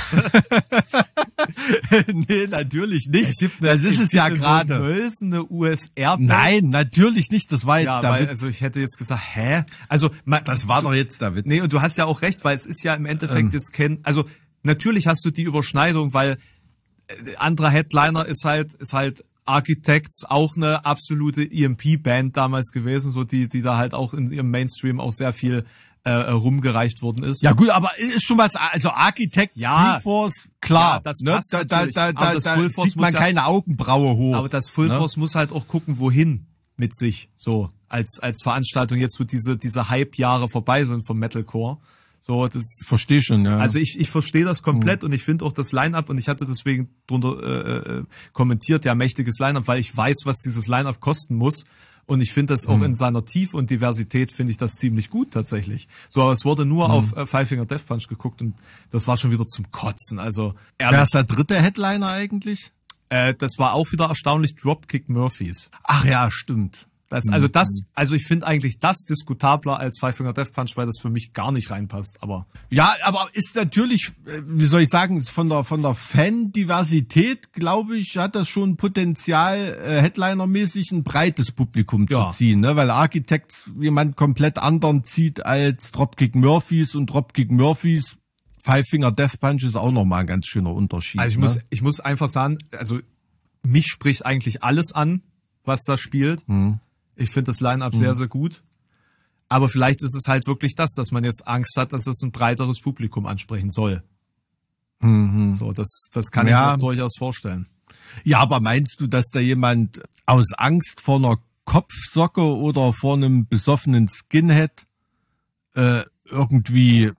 [SPEAKER 3] nee, natürlich nicht.
[SPEAKER 1] Gibt,
[SPEAKER 3] das ist es ja gerade.
[SPEAKER 1] Mölsen eine U S Air Base?
[SPEAKER 3] Nein, natürlich nicht. Das war jetzt
[SPEAKER 1] ja,
[SPEAKER 3] der
[SPEAKER 1] weil,
[SPEAKER 3] Witz.
[SPEAKER 1] Also ich hätte jetzt gesagt, hä? Also man,
[SPEAKER 3] das war doch jetzt der Witz.
[SPEAKER 1] Nee, und du hast ja auch recht, weil es ist ja im Endeffekt ähm. jetzt kein, also natürlich hast du die Überschneidung, weil äh, anderer Headliner ist halt ist halt Architects, auch eine absolute E M P-Band damals gewesen, so die die da halt auch in ihrem Mainstream auch sehr viel äh, rumgereicht worden ist.
[SPEAKER 3] Ja gut, aber ist schon was, also Architect,
[SPEAKER 1] ja,
[SPEAKER 3] Full Force, klar,
[SPEAKER 1] ja, das
[SPEAKER 3] ne?
[SPEAKER 1] passt
[SPEAKER 3] da, da, da,
[SPEAKER 1] da,
[SPEAKER 3] da, da sieht man ja keine Augenbraue hoch.
[SPEAKER 1] Aber das Full
[SPEAKER 3] ne?
[SPEAKER 1] Force muss halt auch gucken, wohin mit sich, so als als Veranstaltung, jetzt wo diese diese Hype-Jahre vorbei sind vom Metalcore. So, das
[SPEAKER 3] verstehe schon, ja.
[SPEAKER 1] Also ich ich verstehe das komplett mhm. und ich finde auch das Line-Up, und ich hatte deswegen drunter äh, kommentiert, ja, mächtiges Line-Up, weil ich weiß, was dieses Line-Up kosten muss. Und ich finde das auch hm. in seiner Tiefe und Diversität finde ich das ziemlich gut tatsächlich. So, aber es wurde nur hm. auf äh, Five Finger Death Punch geguckt und das war schon wieder zum Kotzen. Also ehrlich.
[SPEAKER 3] Wer ist der dritte Headliner eigentlich?
[SPEAKER 1] Äh, das war auch wieder erstaunlich Dropkick Murphys.
[SPEAKER 3] Ach ja, stimmt.
[SPEAKER 1] Das, also das, also ich finde eigentlich das diskutabler als Five Finger Death Punch, weil das für mich gar nicht reinpasst. Aber
[SPEAKER 3] ja, aber ist natürlich, wie soll ich sagen, von der von der Fan-Diversität, glaube ich, hat das schon Potenzial, äh, Headliner-mäßig ein breites Publikum ja. zu ziehen, ne? Weil Architect jemand komplett anderen zieht als Dropkick Murphys und Dropkick Murphys. Five Finger Death Punch ist auch nochmal ein ganz schöner Unterschied.
[SPEAKER 1] Also ich
[SPEAKER 3] ne?
[SPEAKER 1] muss, ich muss einfach sagen, also mich spricht eigentlich alles an, was da spielt. Hm. Ich finde das Line-Up mhm. sehr, sehr gut. Aber vielleicht ist es halt wirklich das, dass man jetzt Angst hat, dass es ein breiteres Publikum ansprechen soll. Mhm. So, das, das kann ja. ich mir durchaus vorstellen.
[SPEAKER 3] Ja, aber meinst du, dass da jemand aus Angst vor einer Kopfsocke oder vor einem besoffenen Skinhead äh, irgendwie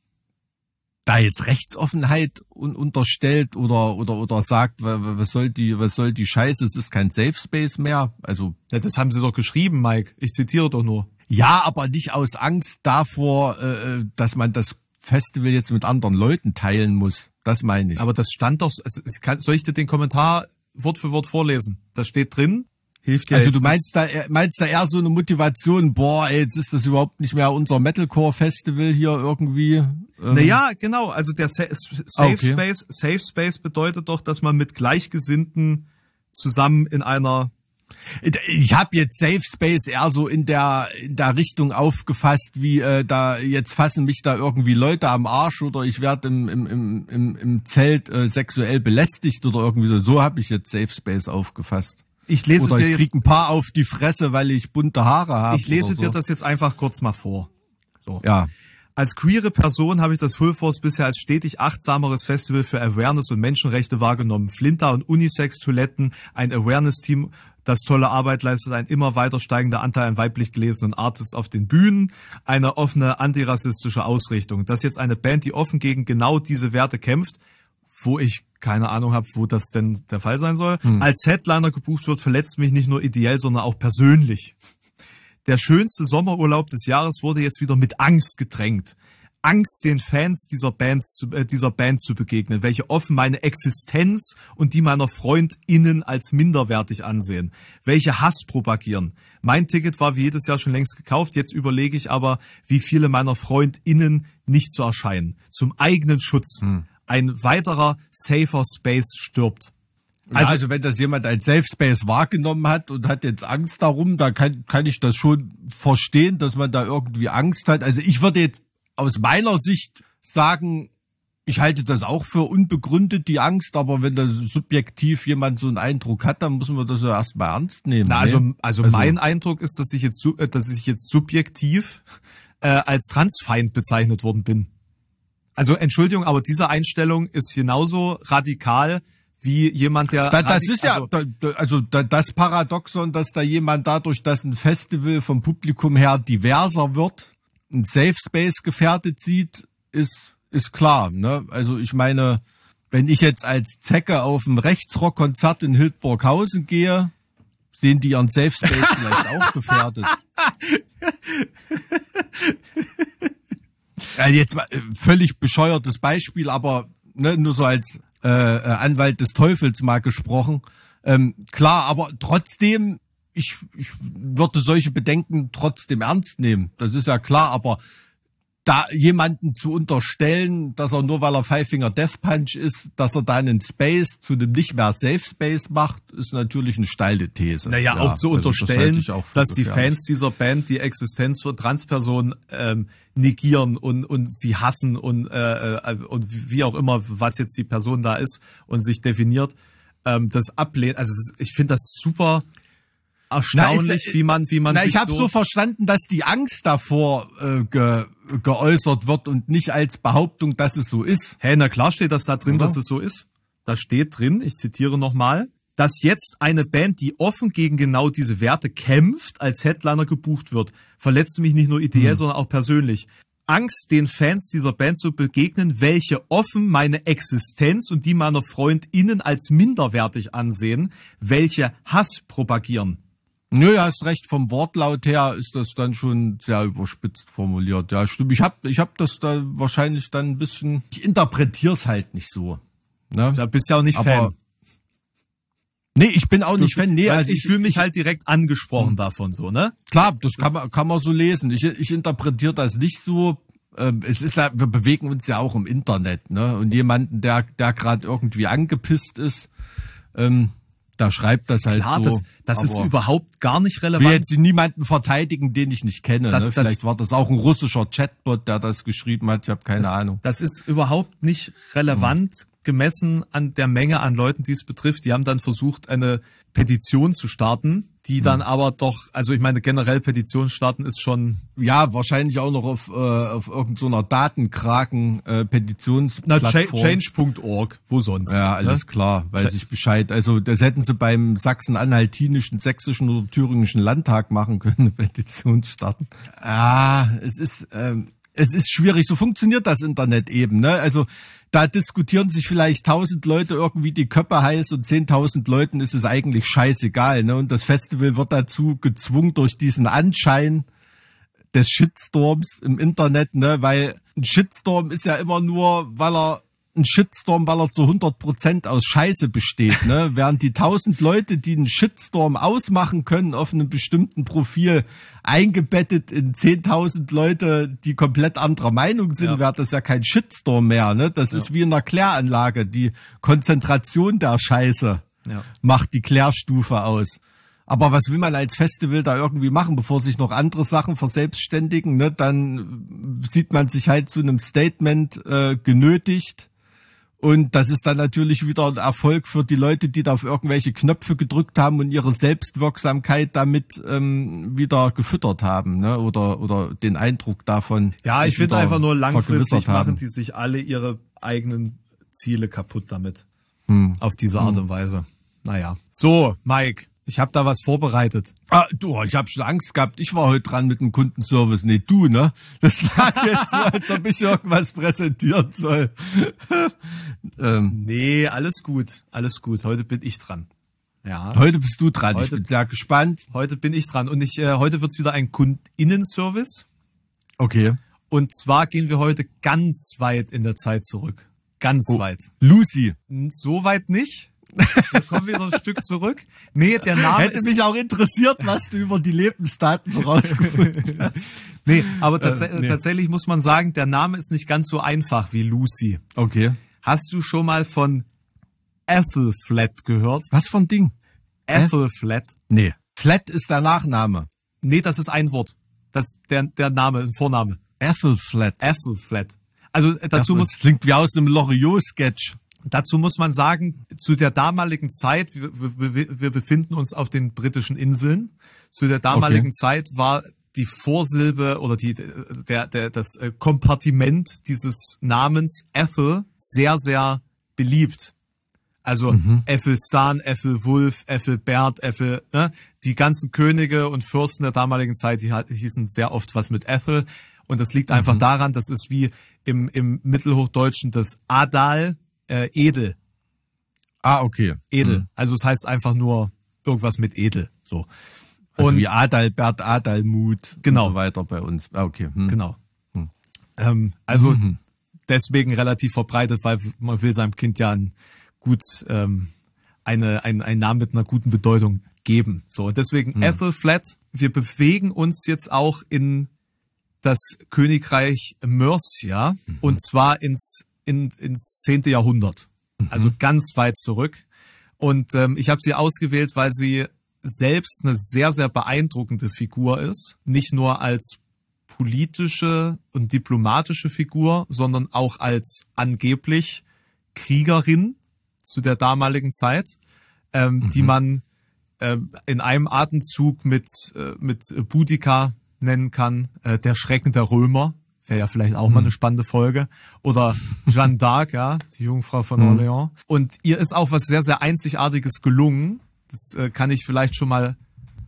[SPEAKER 3] da jetzt Rechtsoffenheit un- unterstellt oder oder oder sagt, was soll die was soll die Scheiße, es ist kein Safe Space mehr, also
[SPEAKER 1] ja, das haben sie doch geschrieben, Mike. Ich zitiere doch nur.
[SPEAKER 3] Ja, aber nicht aus Angst davor, äh, dass man das Festival jetzt mit anderen Leuten teilen muss. Das meine ich.
[SPEAKER 1] Aber das stand doch, also ich kann, soll ich dir den Kommentar Wort für Wort vorlesen? Da steht drin, hilft ja.
[SPEAKER 3] Also du meinst da, meinst da eher so eine Motivation, boah, ey, jetzt ist das überhaupt nicht mehr unser Metalcore-Festival hier irgendwie. Ähm.
[SPEAKER 1] Naja, genau, also der Sa- Safe okay. Space, Safe Space bedeutet doch, dass man mit Gleichgesinnten zusammen in einer...
[SPEAKER 3] Ich habe jetzt Safe Space eher so in der in der Richtung aufgefasst, wie äh, da jetzt fassen mich da irgendwie Leute am Arsch oder ich werde im, im, im, im, im Zelt äh, sexuell belästigt oder irgendwie so. So habe ich jetzt Safe Space aufgefasst.
[SPEAKER 1] Ich lese
[SPEAKER 3] oder
[SPEAKER 1] dir
[SPEAKER 3] ich
[SPEAKER 1] jetzt,
[SPEAKER 3] krieg ein paar auf die Fresse, weil ich bunte Haare habe.
[SPEAKER 1] Ich lese
[SPEAKER 3] so.
[SPEAKER 1] dir das jetzt einfach kurz mal vor. So.
[SPEAKER 3] Ja.
[SPEAKER 1] Als queere Person habe ich das Full Force bisher als stetig achtsameres Festival für Awareness und Menschenrechte wahrgenommen. Flinter und Unisex-Toiletten, ein Awareness-Team, das tolle Arbeit leistet, ein immer weiter steigender Anteil an weiblich gelesenen Artists auf den Bühnen, eine offene antirassistische Ausrichtung. Das ist jetzt eine Band, die offen gegen genau diese Werte kämpft, wo ich keine Ahnung habe, wo das denn der Fall sein soll. Hm. Als Headliner gebucht wird, verletzt mich nicht nur ideell, sondern auch persönlich. Der schönste Sommerurlaub des Jahres wurde jetzt wieder mit Angst gedrängt. Angst, den Fans dieser Bands, äh, dieser Band zu begegnen, welche offen meine Existenz und die meiner FreundInnen als minderwertig ansehen, welche Hass propagieren. Mein Ticket war wie jedes Jahr schon längst gekauft, jetzt überlege ich aber, wie viele meiner FreundInnen nicht zu erscheinen. Zum eigenen Schutz. Hm. Ein weiterer safer Space stirbt.
[SPEAKER 3] Also, ja, also wenn das jemand als Safe Space wahrgenommen hat und hat jetzt Angst darum, da kann, kann ich das schon verstehen, dass man da irgendwie Angst hat. Also ich würde jetzt aus meiner Sicht sagen, ich halte das auch für unbegründet, die Angst, aber wenn da subjektiv jemand so einen Eindruck hat, dann müssen wir das ja erstmal ernst nehmen.
[SPEAKER 1] Na, also, also, also mein Eindruck ist, dass ich jetzt, dass ich jetzt subjektiv äh, als Transfeind bezeichnet worden bin. Also Entschuldigung, aber diese Einstellung ist genauso radikal wie jemand, der...
[SPEAKER 3] Das, das ist ja, also das Paradoxon, dass da jemand dadurch, dass ein Festival vom Publikum her diverser wird, ein Safe Space gefährdet sieht, ist, ist klar, ne? Also ich meine, wenn ich jetzt als Zecke auf ein Rechtsrock-Konzert in Hildburghausen gehe, sehen die ihren Safe Space vielleicht auch gefährdet. Ja, jetzt mal, völlig bescheuertes Beispiel, aber ne, nur so als äh, Anwalt des Teufels mal gesprochen. Ähm, klar, aber trotzdem, ich, ich würde solche Bedenken trotzdem ernst nehmen. Das ist ja klar, aber da jemanden zu unterstellen, dass er nur weil er Five Finger Death Punch ist, dass er dann einen Space zu einem nicht mehr Safe Space macht, ist natürlich eine steile These.
[SPEAKER 1] Naja, ja, auch zu also unterstellen, das auch dass die Fans dieser Band die Existenz von Transpersonen ähm, negieren und und sie hassen und äh, und wie auch immer, was jetzt die Person da ist und sich definiert, ähm, das ablehnt. Also das, ich finde das super erstaunlich, na, ist, wie man wie man
[SPEAKER 3] na,
[SPEAKER 1] sich
[SPEAKER 3] ich habe
[SPEAKER 1] so,
[SPEAKER 3] so verstanden, dass die Angst davor äh, ge, geäußert wird und nicht als Behauptung, dass es so ist.
[SPEAKER 1] Hä, hey, na klar steht das da drin,
[SPEAKER 3] oder?
[SPEAKER 1] Dass es so ist. Da steht drin, ich zitiere nochmal, dass jetzt eine Band, die offen gegen genau diese Werte kämpft, als Headliner gebucht wird, verletzt mich nicht nur ideell, hm. sondern auch persönlich. Angst, den Fans dieser Band zu begegnen, welche offen meine Existenz und die meiner FreundInnen als minderwertig ansehen, welche Hass propagieren.
[SPEAKER 3] Nö, ja, hast recht, vom Wortlaut her ist das dann schon sehr überspitzt formuliert. Ja, stimmt. Ich hab, ich hab das da wahrscheinlich dann ein bisschen, ich interpretier's halt nicht so. Ne?
[SPEAKER 1] Da bist ja auch nicht
[SPEAKER 3] Aber,
[SPEAKER 1] Fan.
[SPEAKER 3] Nee, ich bin auch nicht Fan. Nee,
[SPEAKER 1] Weil
[SPEAKER 3] also
[SPEAKER 1] ich,
[SPEAKER 3] ich
[SPEAKER 1] fühle mich
[SPEAKER 3] ich,
[SPEAKER 1] halt direkt angesprochen mhm. davon, so, ne?
[SPEAKER 3] Klar, das, das kann man, kann man so lesen. Ich, ich interpretiere das nicht so. Ähm, es ist, wir bewegen uns ja auch im Internet, ne? Und jemanden, der, der gerade irgendwie angepisst ist, ähm, da schreibt das halt
[SPEAKER 1] Klar,
[SPEAKER 3] so.
[SPEAKER 1] das, das ist überhaupt gar nicht
[SPEAKER 3] Ich will
[SPEAKER 1] relevant.
[SPEAKER 3] jetzt niemanden verteidigen, den ich nicht kenne.
[SPEAKER 1] Das,
[SPEAKER 3] ne?
[SPEAKER 1] das,
[SPEAKER 3] Vielleicht war das auch ein russischer Chatbot, der das geschrieben hat. Ich habe keine
[SPEAKER 1] das,
[SPEAKER 3] Ahnung.
[SPEAKER 1] Das ist überhaupt nicht relevant hm. gemessen an der Menge an Leuten, die es betrifft. Die haben dann versucht, eine Petition zu starten, die dann hm. aber doch, also ich meine, generell Petition starten ist schon...
[SPEAKER 3] Ja, wahrscheinlich auch noch auf, äh, auf irgendeiner so Datenkraken-Petitionsplattform.
[SPEAKER 1] Na, change punkt org, wo sonst?
[SPEAKER 3] Ja, alles ne? klar, weiß ich Bescheid. Also das hätten sie beim sachsen-anhaltinischen, sächsischen oder thüringischen Landtag machen können, eine Petition starten. Ah, es ist... Ähm, Es ist schwierig, so funktioniert das Internet eben, ne? Also da diskutieren sich vielleicht tausend Leute irgendwie die Köpfe heiß und zehntausend Leuten ist es eigentlich scheißegal, ne? Und das Festival wird dazu gezwungen durch diesen Anschein des Shitstorms im Internet, ne? Weil ein Shitstorm ist ja immer nur, weil er ein Shitstorm, weil er zu hundert Prozent aus Scheiße besteht, ne? Während die tausend Leute, die einen Shitstorm ausmachen können auf einem bestimmten Profil, eingebettet in zehntausend Leute, die komplett anderer Meinung sind, ja. wäre das ja kein Shitstorm mehr, ne? Das ja. ist wie in einer Kläranlage. Die Konzentration der Scheiße ja. macht die Klärstufe aus. Aber was will man als Festival da irgendwie machen, bevor sich noch andere Sachen verselbstständigen, ne? Dann sieht man sich halt zu einem Statement äh, genötigt. Und das ist dann natürlich wieder ein Erfolg für die Leute, die da auf irgendwelche Knöpfe gedrückt haben und ihre Selbstwirksamkeit damit ähm, wieder gefüttert haben, ne? Oder oder den Eindruck davon.
[SPEAKER 1] Ja, ich finde einfach nur langfristig machen die sich alle ihre eigenen Ziele kaputt damit. Hm. Auf diese Art hm. und Weise. Naja. So, Mike, ich habe da was vorbereitet.
[SPEAKER 3] Ah, du, ich habe schon Angst gehabt. Ich war heute dran mit dem Kundenservice. Nee, du, ne? Das lag jetzt so, als ob ich irgendwas präsentieren soll.
[SPEAKER 1] ähm. Nee, alles gut. Alles gut. Heute bin ich dran. Ja.
[SPEAKER 3] Heute bist du dran.
[SPEAKER 1] Heute,
[SPEAKER 3] ich bin sehr gespannt.
[SPEAKER 1] Heute bin ich dran. Und ich, äh, heute wird's wieder ein Kundinnenservice.
[SPEAKER 3] Okay.
[SPEAKER 1] Und zwar gehen wir heute ganz weit in der Zeit zurück. Ganz oh, weit.
[SPEAKER 3] Lucy.
[SPEAKER 1] So weit nicht. Wir kommen wieder ein Stück zurück. Nee, der Name
[SPEAKER 3] Hätte mich auch interessiert, was du über die Lebensdaten so rausgefunden hast.
[SPEAKER 1] Nee, aber tats
[SPEAKER 3] äh, nee.
[SPEAKER 1] tatsächlich muss man sagen, der Name ist nicht ganz so einfach wie Lucy.
[SPEAKER 3] Okay.
[SPEAKER 1] Hast du schon mal von Ethelflatt gehört?
[SPEAKER 3] Was für ein Ding?
[SPEAKER 1] Ethelflatt.
[SPEAKER 3] Nee. Flat ist der Nachname.
[SPEAKER 1] Nee, das ist ein Wort. Das ist der, der Name, ein Vorname.
[SPEAKER 3] Ethelflatt.
[SPEAKER 1] Ethelflatt. Also dazu
[SPEAKER 3] das
[SPEAKER 1] muss...
[SPEAKER 3] Klingt wie aus einem Loriot-Sketch.
[SPEAKER 1] Dazu muss man sagen, zu der damaligen Zeit, wir, wir, wir befinden uns auf den britischen Inseln, zu der damaligen okay. Zeit war die Vorsilbe oder die, der, der, das Kompartiment dieses Namens Ethel sehr, sehr beliebt. Also mhm. Æthelstan, Æthelwulf, Ethelbert, Ethel, ne? Die ganzen Könige und Fürsten der damaligen Zeit, die hießen sehr oft was mit Ethel. Und das liegt einfach mhm. daran, das ist wie im, im Mittelhochdeutschen das Adal, Äh, edel.
[SPEAKER 3] Ah, okay.
[SPEAKER 1] Edel.
[SPEAKER 3] Mhm.
[SPEAKER 1] Also es heißt einfach nur irgendwas mit edel. So.
[SPEAKER 3] Also
[SPEAKER 1] und
[SPEAKER 3] wie Adalbert, Adalmut
[SPEAKER 1] genau.
[SPEAKER 3] und so weiter bei uns. Ah, okay. Hm.
[SPEAKER 1] Genau.
[SPEAKER 3] Hm.
[SPEAKER 1] Ähm, also mhm. deswegen relativ verbreitet, weil man will seinem Kind ja ein gut ähm, eine ein, einen Namen mit einer guten Bedeutung geben. So, deswegen hm. Ethelflatt. Wir bewegen uns jetzt auch in das Königreich Mercia mhm. und zwar ins In, ins zehnte Jahrhundert, also mhm. ganz weit zurück. Und ähm, ich habe sie ausgewählt, weil sie selbst eine sehr, sehr beeindruckende Figur ist. Nicht nur als politische und diplomatische Figur, sondern auch als angeblich Kriegerin zu der damaligen Zeit, ähm, mhm. die man ähm, in einem Atemzug mit, äh, mit Boudica nennen kann, äh, der Schrecken der Römer. Wäre ja vielleicht auch mal eine spannende Folge. Oder Jeanne d'Arc, ja, die Jungfrau von mhm. Orléans. Und ihr ist auch was sehr, sehr Einzigartiges gelungen. Das äh, kann ich vielleicht schon mal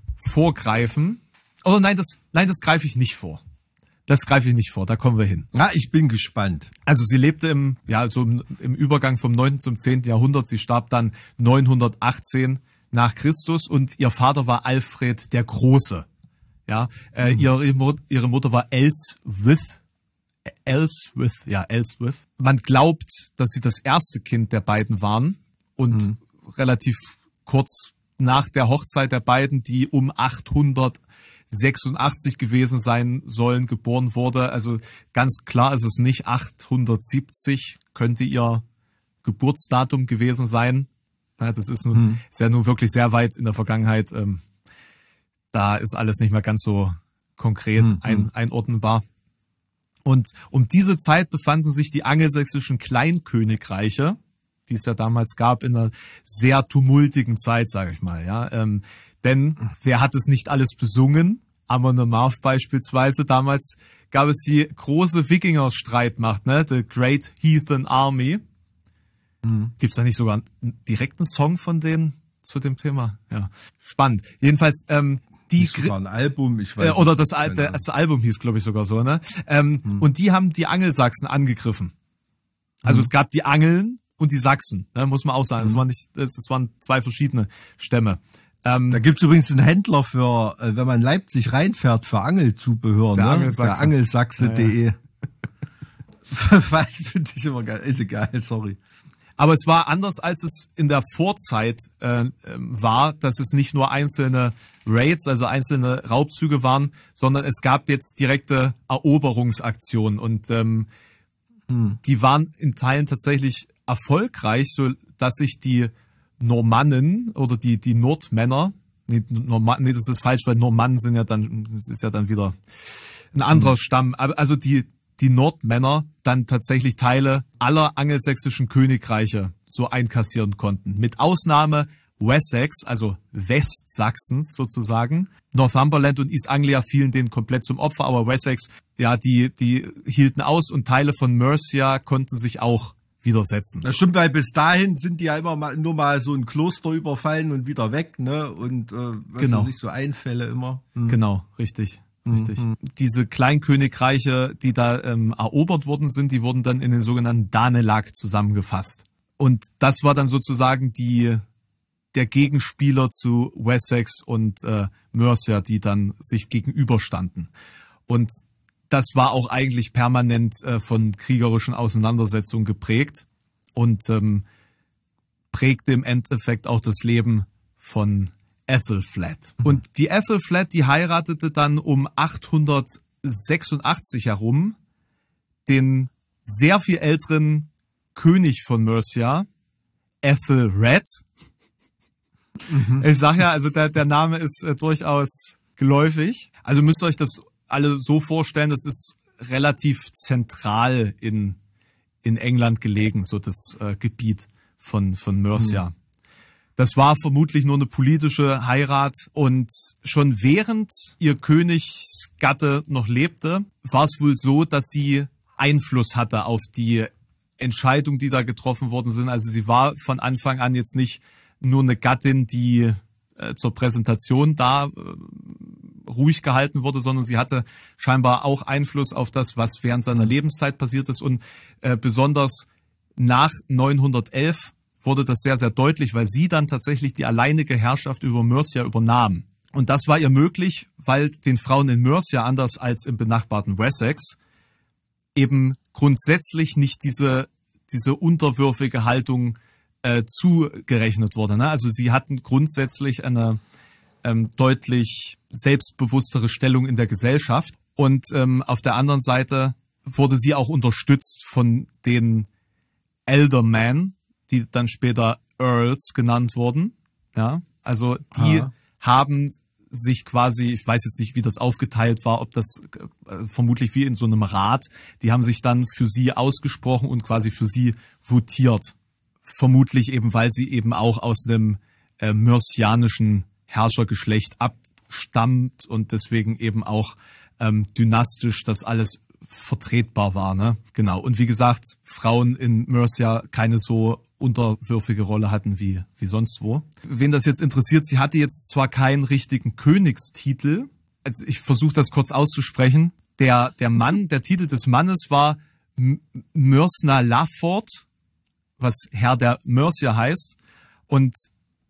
[SPEAKER 1] vorgreifen. Oder nein, das, nein, das greife ich nicht vor. Das greife ich nicht vor, da kommen wir hin.
[SPEAKER 3] Ja, ich bin gespannt.
[SPEAKER 1] Also sie lebte im, ja, so im, im Übergang vom neunten zum zehnten Jahrhundert. Sie starb dann neunhundertachtzehn nach Christus und ihr Vater war Alfred der Große. Ja, äh, mhm. ihre, ihre Mutter war Elswith. Elswith, ja, Elswith. Man glaubt, dass sie das erste Kind der beiden waren und mhm. relativ kurz nach der Hochzeit der beiden, die um achthundertsechsundachtzig gewesen sein sollen, geboren wurde. Also ganz klar ist es nicht achthundertsiebzig, könnte ihr Geburtsdatum gewesen sein. Ja, das ist, nun, mhm. ist ja nun wirklich sehr weit in der Vergangenheit. Ähm, da ist alles nicht mehr ganz so konkret mhm. ein, einordnenbar. Und um diese Zeit befanden sich die angelsächsischen Kleinkönigreiche, die es ja damals gab, in einer sehr tumultigen Zeit, sage ich mal. Ja, ähm, denn wer hat es nicht alles besungen? Amon Amarth beispielsweise. Damals gab es die große Wikinger-Streitmacht, ne? The Great Heathen Army. Mhm. Gibt es da nicht sogar einen direkten Song von denen zu dem Thema? Ja, spannend. Jedenfalls ähm, die
[SPEAKER 3] nicht sogar ein Album, ich weiß
[SPEAKER 1] äh, oder das, alte, das Album hieß, glaube ich, sogar so, ne? Ähm, mhm. Und die haben die Angelsachsen angegriffen. Also mhm. es gab die Angeln und die Sachsen, ne, muss man auch sagen. Mhm. Das waren nicht, das, das waren zwei verschiedene Stämme. Ähm,
[SPEAKER 3] da gibt's übrigens einen Händler für, äh, wenn man Leipzig reinfährt, für Angelzubehör,
[SPEAKER 1] der
[SPEAKER 3] ne?
[SPEAKER 1] Angelsachse.
[SPEAKER 3] Der Angelsachse punkt de. Ja, ja. Finde ich immer geil. Ist egal, sorry.
[SPEAKER 1] Aber es war anders, als es in der Vorzeit äh, war, dass es nicht nur einzelne Raids, also einzelne Raubzüge waren, sondern es gab jetzt direkte Eroberungsaktionen und ähm, hm. die waren in Teilen tatsächlich erfolgreich, so dass sich die Normannen oder die die Nordmänner, nee, Norman, nee, das ist falsch, weil Normannen sind ja dann, das ist ja dann wieder ein anderer hm. Stamm, also die die Nordmänner dann tatsächlich Teile aller angelsächsischen Königreiche so einkassieren konnten. Mit Ausnahme Wessex, also Westsachsens sozusagen. Northumberland und East Anglia fielen denen komplett zum Opfer, aber Wessex, ja, die die hielten aus und Teile von Mercia konnten sich auch widersetzen.
[SPEAKER 3] Das stimmt, weil bis dahin sind die ja immer mal, nur mal so ein Kloster überfallen und wieder weg, ne? Und äh, was
[SPEAKER 1] genau.
[SPEAKER 3] nicht so Einfälle immer.
[SPEAKER 1] Hm. Genau, richtig. Richtig. Mhm. Diese Kleinkönigreiche, die da ähm, erobert worden sind, die wurden dann in den sogenannten Danelag zusammengefasst. Und das war dann sozusagen die der Gegenspieler zu Wessex und äh, Mercia, die dann sich gegenüberstanden. Und das war auch eigentlich permanent äh, von kriegerischen Auseinandersetzungen geprägt und ähm, prägte im Endeffekt auch das Leben von Ethelflaed. Und die Ethelflaed, die heiratete dann um achthundertsechsundachtzig herum den sehr viel älteren König von Mercia, Ethelred. Mhm. Ich sag ja, also der, der Name ist äh, durchaus geläufig. Also müsst ihr euch das alle so vorstellen, das ist relativ zentral in, in England gelegen, so das äh, Gebiet von, von Mercia. Mhm. Das war vermutlich nur eine politische Heirat und schon während ihr Königsgatte noch lebte, war es wohl so, dass sie Einfluss hatte auf die Entscheidungen, die da getroffen worden sind. Also sie war von Anfang an jetzt nicht nur eine Gattin, die äh, zur Präsentation da äh, ruhig gehalten wurde, sondern sie hatte scheinbar auch Einfluss auf das, was während seiner Lebenszeit passiert ist und äh, besonders nach neunhundertelf wurde das sehr, sehr deutlich, weil sie dann tatsächlich die alleinige Herrschaft über Mercia übernahm. Und das war ihr möglich, weil den Frauen in Mercia, anders als im benachbarten Wessex, eben grundsätzlich nicht diese, diese unterwürfige Haltung äh, zugerechnet wurde. Ne? Also sie hatten grundsätzlich eine ähm, deutlich selbstbewusstere Stellung in der Gesellschaft. Und ähm, auf der anderen Seite wurde sie auch unterstützt von den Eldermen, die dann später Earls genannt wurden. Ja, also die Aha. haben sich quasi, ich weiß jetzt nicht, wie das aufgeteilt war, ob das äh, vermutlich wie in so einem Rat, die haben sich dann für sie ausgesprochen und quasi für sie votiert. Vermutlich eben, weil sie eben auch aus einem äh, mercianischen Herrschergeschlecht abstammt und deswegen eben auch ähm, dynastisch das alles vertretbar war, ne? Genau. Und wie gesagt, Frauen in Mercia keine so unterwürfige Rolle hatten wie, wie sonst wo. Wen das jetzt interessiert, sie hatte jetzt zwar keinen richtigen Königstitel, also ich versuche das kurz auszusprechen, der, der Mann, der Titel des Mannes war Myrsna Laford, was Herr der Mercia heißt, und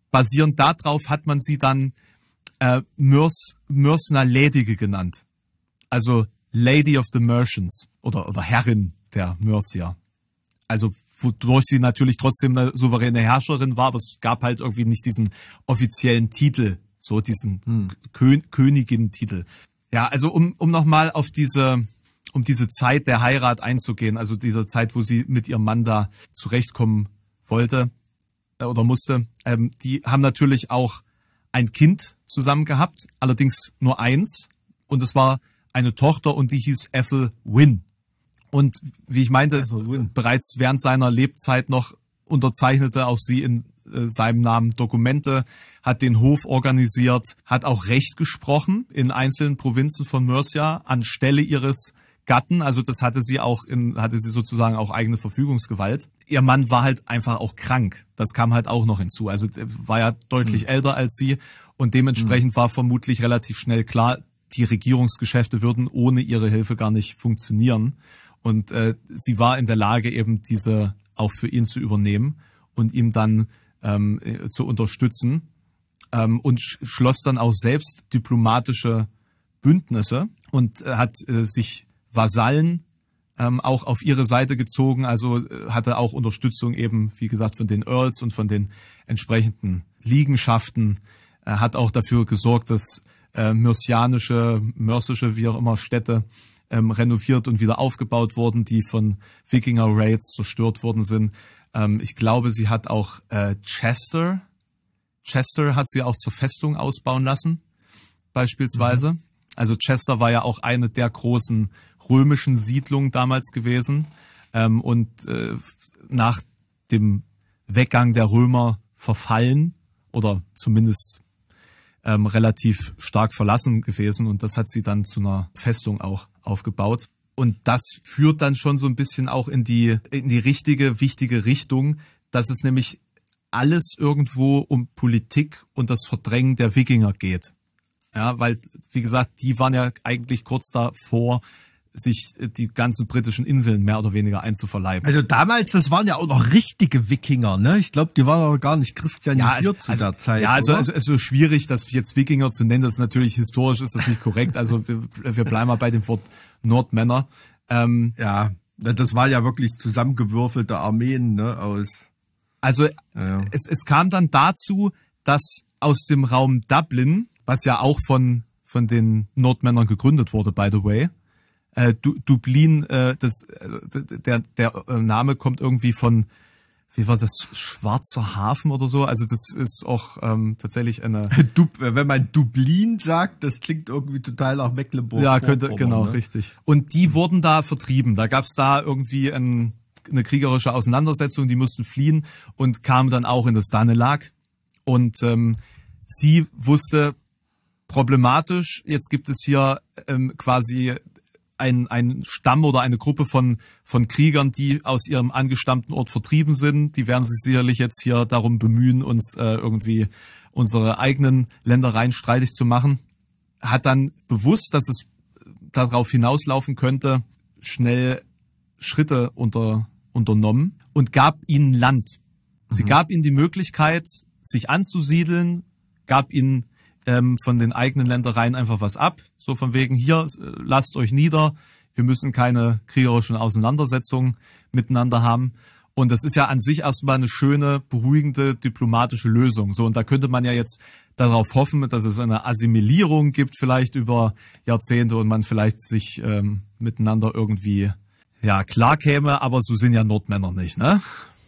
[SPEAKER 1] basierend darauf hat man sie dann äh, Myrs, Myrsna Ledige genannt. Also Lady of the Mercians oder, oder Herrin der Mercia. Also wodurch sie natürlich trotzdem eine souveräne Herrscherin war, aber es gab halt irgendwie nicht diesen offiziellen Titel, so diesen hm. Kö- Königin-Titel. Ja, also um, um nochmal auf diese, um diese Zeit der Heirat einzugehen, also diese Zeit, wo sie mit ihrem Mann da zurechtkommen wollte äh, oder musste, ähm, die haben natürlich auch ein Kind zusammen gehabt, allerdings nur eins, und es war eine Tochter und die hieß Ethel Wynne. Und wie ich meinte, bereits während seiner Lebzeit noch unterzeichnete auch sie in äh, seinem Namen Dokumente, hat den Hof organisiert, hat auch Recht gesprochen in einzelnen Provinzen von Mercia anstelle ihres Gatten. Also das hatte sie auch in, hatte sie sozusagen auch eigene Verfügungsgewalt. Ihr Mann war halt einfach auch krank. Das kam halt auch noch hinzu. Also er war ja deutlich mhm. älter als sie und dementsprechend mhm. war vermutlich relativ schnell klar, die Regierungsgeschäfte würden ohne ihre Hilfe gar nicht funktionieren. Und äh, sie war in der Lage, eben diese auch für ihn zu übernehmen und ihm dann ähm, zu unterstützen ähm, und sch- schloss dann auch selbst diplomatische Bündnisse und äh, hat äh, sich Vasallen ähm, auch auf ihre Seite gezogen, also äh, hatte auch Unterstützung eben, wie gesagt, von den Earls und von den entsprechenden Liegenschaften, äh, hat auch dafür gesorgt, dass äh, myrcianische, mörsische, wie auch immer, Städte ähm, renoviert und wieder aufgebaut wurden, die von Wikinger-Raids zerstört worden sind. Ähm, ich glaube, sie hat auch äh, Chester, Chester hat sie auch zur Festung ausbauen lassen, beispielsweise. Mhm. Also Chester war ja auch eine der großen römischen Siedlungen damals gewesen. Ähm, und äh, nach dem Weggang der Römer verfallen oder zumindest ähm, relativ stark verlassen gewesen. Und das hat sie dann zu einer Festung auch aufgebaut. Und das führt dann schon so ein bisschen auch in die, in die richtige, wichtige Richtung, dass es nämlich alles irgendwo um Politik und das Verdrängen der Wikinger geht. Ja, weil, wie gesagt, die waren ja eigentlich kurz davor, sich die ganzen britischen Inseln mehr oder weniger einzuverleiben.
[SPEAKER 3] Also damals, das waren ja auch noch richtige Wikinger, ne? Ich glaube, die waren aber gar nicht christianisiert
[SPEAKER 1] ja, also,
[SPEAKER 3] zu der
[SPEAKER 1] also,
[SPEAKER 3] Zeit.
[SPEAKER 1] Ja, also,
[SPEAKER 3] oder?
[SPEAKER 1] also, also schwierig, das jetzt Wikinger zu nennen, das ist natürlich historisch, ist das nicht korrekt. Also wir, wir bleiben mal bei dem Wort Nordmänner. Ähm,
[SPEAKER 3] ja, das war ja wirklich zusammengewürfelte Armeen, ne? Aus.
[SPEAKER 1] Also
[SPEAKER 3] ja, ja.
[SPEAKER 1] Es, es kam dann dazu, dass aus dem Raum Dublin, was ja auch von von den Nordmännern gegründet wurde, by the way, äh, du, Dublin, äh, das, äh, der der Name kommt irgendwie von, wie war das, Schwarzer Hafen oder so. Also das ist auch ähm, tatsächlich eine.
[SPEAKER 3] Wenn man Dublin sagt, das klingt irgendwie total nach Mecklenburg.
[SPEAKER 1] Ja, könnte genau, ne? Richtig. Und die wurden da vertrieben. Da gab es da irgendwie ein, eine kriegerische Auseinandersetzung. Die mussten fliehen und kamen dann auch in das Danelag. Und ähm, sie wusste, problematisch, jetzt gibt es hier ähm, quasi ein, ein Stamm oder eine Gruppe von, von Kriegern, die aus ihrem angestammten Ort vertrieben sind. Die werden sich sicherlich jetzt hier darum bemühen, uns äh, irgendwie unsere eigenen Ländereien streitig zu machen. Hat dann bewusst, dass es darauf hinauslaufen könnte, schnell Schritte unter, unternommen und gab ihnen Land. Mhm. Sie gab ihnen die Möglichkeit, sich anzusiedeln, gab ihnen ähm, von den eigenen Ländereien einfach was ab. So von wegen, hier, lasst euch nieder, wir müssen keine kriegerischen Auseinandersetzungen miteinander haben. Und das ist ja an sich erstmal eine schöne, beruhigende, diplomatische Lösung. So, und da könnte man ja jetzt darauf hoffen, dass es eine Assimilierung gibt, vielleicht über Jahrzehnte und man vielleicht sich ähm, miteinander irgendwie ja klar käme, aber so sind ja Nordmänner nicht, ne?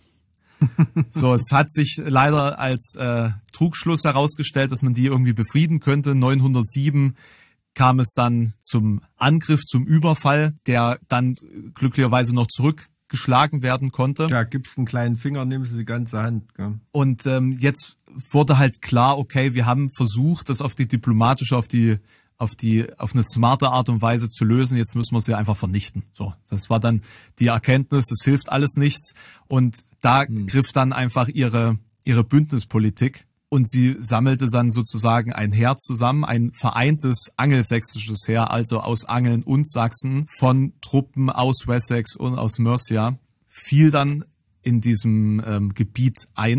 [SPEAKER 1] So, es hat sich leider als äh, Trugschluss herausgestellt, dass man die irgendwie befrieden könnte. neunhundertsieben kam es dann zum Angriff, zum Überfall, der dann glücklicherweise noch zurückgeschlagen werden konnte.
[SPEAKER 3] Ja, gibst einen kleinen Finger, nimmst du die ganze Hand. Gell?
[SPEAKER 1] Und ähm, jetzt wurde halt klar, okay, wir haben versucht, das auf die diplomatische, auf die auf die auf eine smarte Art und Weise zu lösen. Jetzt müssen wir sie einfach vernichten. So, das war dann die Erkenntnis, es hilft alles nichts. Und da hm. griff dann einfach ihre ihre Bündnispolitik und sie sammelte dann sozusagen ein Heer zusammen, ein vereintes angelsächsisches Heer, also aus Angeln und Sachsen, von Truppen aus Wessex und aus Mercia, fiel dann in diesem ähm, Gebiet ein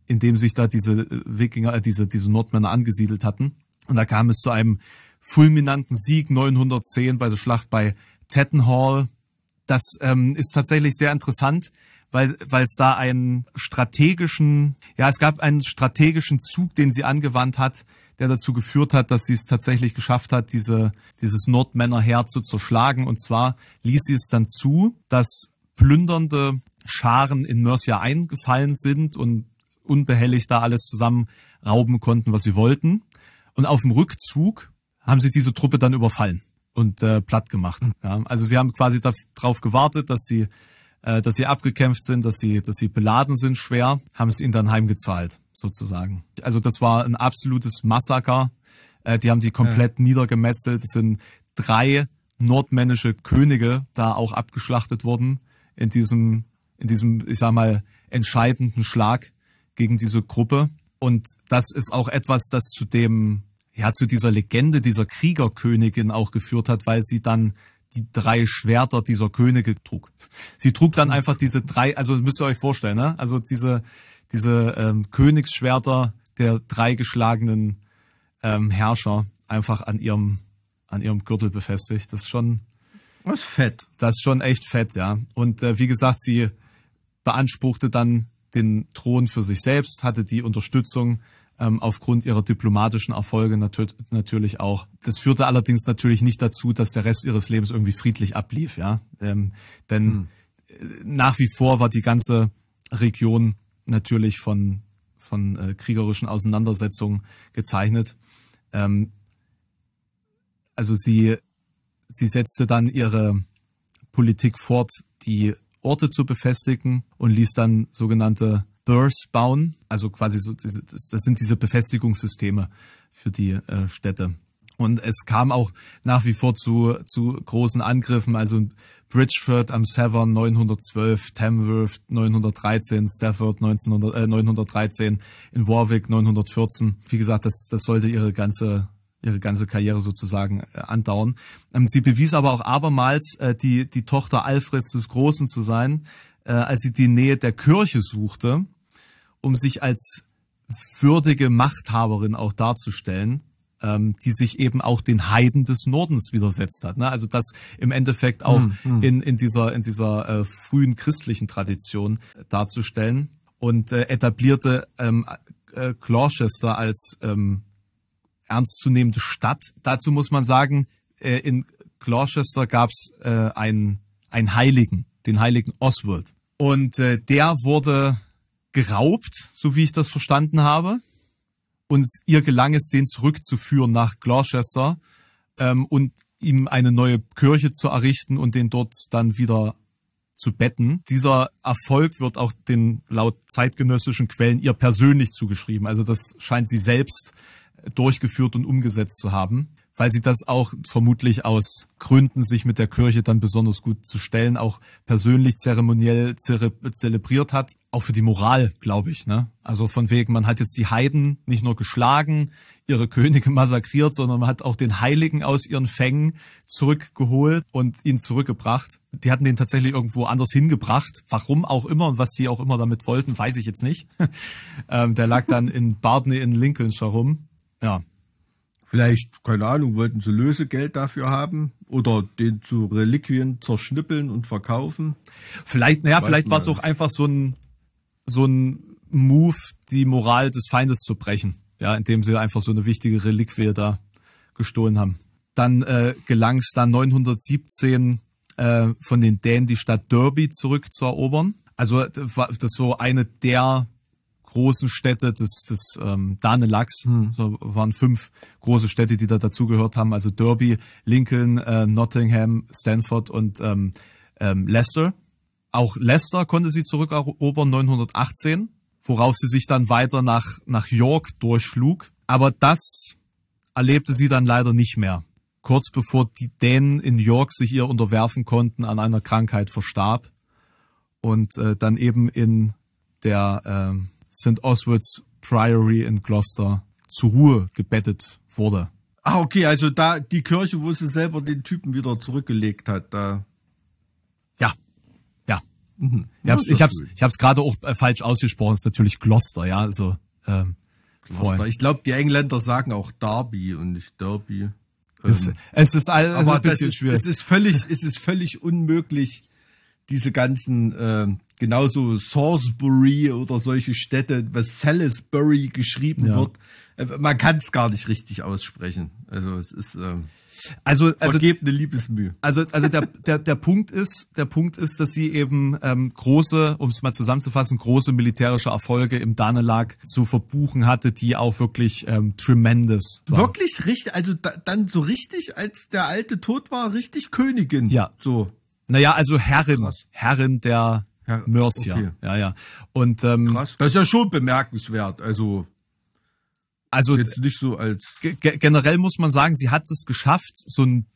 [SPEAKER 1] in dem sich da diese Wikinger, äh, diese, diese Nordmänner angesiedelt hatten. Und da kam es zu einem fulminanten Sieg neunhundertzehn bei der Schlacht bei Tettenhall. Das ähm, ist tatsächlich sehr interessant, weil weil es da einen strategischen, ja, es gab einen strategischen Zug, den sie angewandt hat, der dazu geführt hat, dass sie es tatsächlich geschafft hat, diese dieses Nordmännerheer zu zerschlagen. Und zwar ließ sie es dann zu, dass plündernde Scharen in Mercia eingefallen sind und unbehelligt da alles zusammen rauben konnten, was sie wollten. Und auf dem Rückzug haben sie diese Truppe dann überfallen und äh, platt gemacht. Ja, also sie haben quasi darauf gewartet, dass sie, äh, dass sie abgekämpft sind, dass sie, dass sie beladen sind, schwer, haben es ihnen dann heimgezahlt, sozusagen. Also das war ein absolutes Massaker. Äh, die haben die komplett ja. niedergemetzelt. Es sind drei nordmännische Könige da auch abgeschlachtet worden in diesem, in diesem, ich sag mal, entscheidenden Schlag gegen diese Gruppe. Und das ist auch etwas, das zu dem, ja, zu dieser Legende dieser Kriegerkönigin auch geführt hat, weil sie dann die drei Schwerter dieser Könige trug. Sie trug dann einfach diese drei, also müsst ihr euch vorstellen, ne? Also diese, diese ähm, Königsschwerter der drei geschlagenen ähm, Herrscher einfach an ihrem, an ihrem Gürtel befestigt. Das ist schon,
[SPEAKER 3] was fett.
[SPEAKER 1] Das ist schon echt fett, ja. Und äh, wie gesagt, sie beanspruchte dann den Thron für sich selbst, hatte die Unterstützung ähm, aufgrund ihrer diplomatischen Erfolge natür- natürlich auch. Das führte allerdings natürlich nicht dazu, dass der Rest ihres Lebens irgendwie friedlich ablief, ja. Ähm, denn hm. nach wie vor war die ganze Region natürlich von von äh, kriegerischen Auseinandersetzungen gezeichnet. Ähm, also sie sie setzte dann ihre Politik fort, die Orte zu befestigen und ließ dann sogenannte Burhs bauen, also quasi so diese, das, das sind diese Befestigungssysteme für die äh, Städte. Und es kam auch nach wie vor zu zu großen Angriffen, also Bridgeford am Severn neunhundertzwölf, Tamworth neunhundertdreizehn, Stafford neunzehnhundert, äh, neunhundertdreizehn, in Warwick neunhundertvierzehn. Wie gesagt, das das sollte ihre ganze ihre ganze Karriere sozusagen äh, andauern. Ähm, sie bewies aber auch abermals, äh, die die Tochter Alfreds des Großen zu sein, äh, als sie die Nähe der Kirche suchte, um sich als würdige Machthaberin auch darzustellen, ähm, die sich eben auch den Heiden des Nordens widersetzt hat. Ne? Also das im Endeffekt auch mm, mm. in in dieser in dieser äh, frühen christlichen Tradition äh, darzustellen und äh, etablierte ähm, äh, Gloucester als ähm, ernstzunehmende Stadt. Dazu muss man sagen, äh, in Gloucester gab es äh, einen, einen Heiligen, den heiligen Oswald. Und äh, der wurde geraubt, so wie ich das verstanden habe. Und ihr gelang es, den zurückzuführen nach Gloucester ähm, und ihm eine neue Kirche zu errichten und den dort dann wieder zu betten. Dieser Erfolg wird auch den laut zeitgenössischen Quellen ihr persönlich zugeschrieben. Also das scheint sie selbst durchgeführt und umgesetzt zu haben, weil sie das auch vermutlich aus Gründen, sich mit der Kirche dann besonders gut zu stellen, auch persönlich zeremoniell zere- zelebriert hat. Auch für die Moral, glaube ich, ne? Also von wegen, man hat jetzt die Heiden nicht nur geschlagen, ihre Könige massakriert, sondern man hat auch den Heiligen aus ihren Fängen zurückgeholt und ihn zurückgebracht. Die hatten den tatsächlich irgendwo anders hingebracht. Warum auch immer und was sie auch immer damit wollten, weiß ich jetzt nicht. ähm, der lag dann in Bardney in Lincolnshire rum. Ja.
[SPEAKER 3] Vielleicht, keine Ahnung, wollten sie Lösegeld dafür haben oder den zu Reliquien zerschnippeln und verkaufen.
[SPEAKER 1] Vielleicht, naja, Weiß vielleicht war es auch einfach so ein, so ein Move, die Moral des Feindes zu brechen. Ja, indem sie einfach so eine wichtige Reliquie da gestohlen haben. Dann äh, gelang es dann neunhundertsiebzehn äh, von den Dänen die Stadt Derby zurückzuerobern. Also das war das so eine der großen Städte des, des ähm, Danelags. Hm. So waren fünf große Städte, die da dazugehört haben. Also Derby, Lincoln, äh, Nottingham, Stanford und ähm, ähm, Leicester. Auch Leicester konnte sie zurückerobern neunhundertachtzehn, worauf sie sich dann weiter nach, nach York durchschlug. Aber das erlebte sie dann leider nicht mehr. Kurz bevor die Dänen in York sich ihr unterwerfen konnten, an einer Krankheit verstarb und äh, dann eben in der äh, Saint Oswald's Priory in Gloucester zur Ruhe gebettet wurde.
[SPEAKER 3] Ah, okay, also da die Kirche, wo sie selber den Typen wieder zurückgelegt hat, da.
[SPEAKER 1] Ja, ja.
[SPEAKER 3] Mhm.
[SPEAKER 1] Ich hab's,
[SPEAKER 3] Ja, ist
[SPEAKER 1] ich hab's,
[SPEAKER 3] doch
[SPEAKER 1] ich hab's gerade auch äh, falsch ausgesprochen. Es ist natürlich Gloucester, ja. Also ähm,
[SPEAKER 3] schön. Ich glaube, die Engländer sagen auch Derby und nicht Derby.
[SPEAKER 1] es,
[SPEAKER 3] Ähm,
[SPEAKER 1] es ist all, also
[SPEAKER 3] aber
[SPEAKER 1] ein bisschen
[SPEAKER 3] das ist,
[SPEAKER 1] schwierig.
[SPEAKER 3] es ist völlig, es ist völlig unmöglich, diese ganzen, äh, genauso Salisbury oder solche Städte, was Salisbury geschrieben
[SPEAKER 1] Ja.
[SPEAKER 3] wird, äh, man kann es gar nicht richtig aussprechen. Also es ist äh,
[SPEAKER 1] Also, also
[SPEAKER 3] vergebene Liebesmühe.
[SPEAKER 1] Also, also der, der, der Punkt ist, der Punkt ist, dass sie eben ähm, große, um es mal zusammenzufassen, große militärische Erfolge im Danelag zu verbuchen hatte, die auch wirklich ähm, tremendous waren.
[SPEAKER 3] Wirklich richtig, also da, dann so richtig, als der Alte tot war, richtig Königin.
[SPEAKER 1] Ja.
[SPEAKER 3] So.
[SPEAKER 1] Naja, also Herrin,
[SPEAKER 3] Krass.
[SPEAKER 1] Herrin der
[SPEAKER 3] Herr-
[SPEAKER 1] Mercia.
[SPEAKER 3] okay.
[SPEAKER 1] Ja, ja. Und ähm,
[SPEAKER 3] Krass. Das ist ja schon bemerkenswert. Also
[SPEAKER 1] also
[SPEAKER 3] jetzt nicht so als
[SPEAKER 1] ge generell muss man sagen, sie hat es geschafft, so ein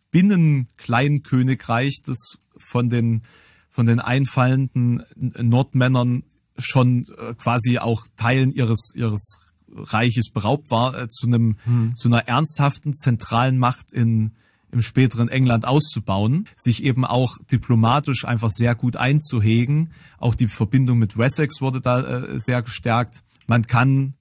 [SPEAKER 1] Binnen-Kleinkönigreich, das von den von den einfallenden Nordmännern schon äh, quasi auch Teilen ihres ihres Reiches beraubt war, äh, zu einem hm. zu einer ernsthaften zentralen Macht in im späteren England auszubauen, sich eben auch diplomatisch einfach sehr gut einzuhegen. Auch die Verbindung mit Wessex wurde da äh, sehr gestärkt. Man kann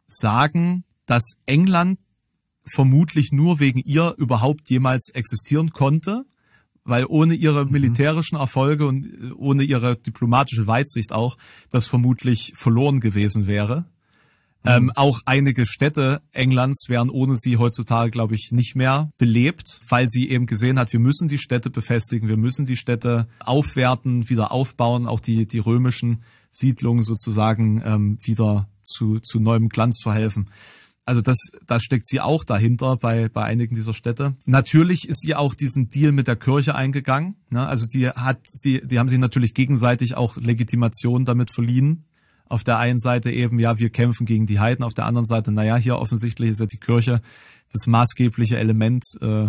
[SPEAKER 1] sagen, dass England vermutlich nur wegen ihr überhaupt jemals existieren konnte, weil ohne ihre militärischen Erfolge und ohne ihre diplomatische Weitsicht auch das vermutlich verloren gewesen wäre. Mhm. Ähm, auch einige Städte Englands wären ohne sie heutzutage, glaube ich, nicht mehr belebt, weil sie eben gesehen hat, wir müssen die Städte befestigen, wir müssen die Städte aufwerten, wieder aufbauen, auch die, die römischen Siedlungen sozusagen ähm, wieder zu, zu neuem Glanz verhelfen. Also das, da steckt sie auch dahinter bei, bei einigen dieser Städte. Natürlich ist sie auch diesen Deal mit der Kirche eingegangen. Ne? Also die hat, die, die haben sich natürlich gegenseitig auch Legitimation damit verliehen. Auf der einen Seite eben, ja, wir kämpfen gegen die Heiden. Auf der anderen Seite, naja, hier offensichtlich ist ja die Kirche das maßgebliche Element äh,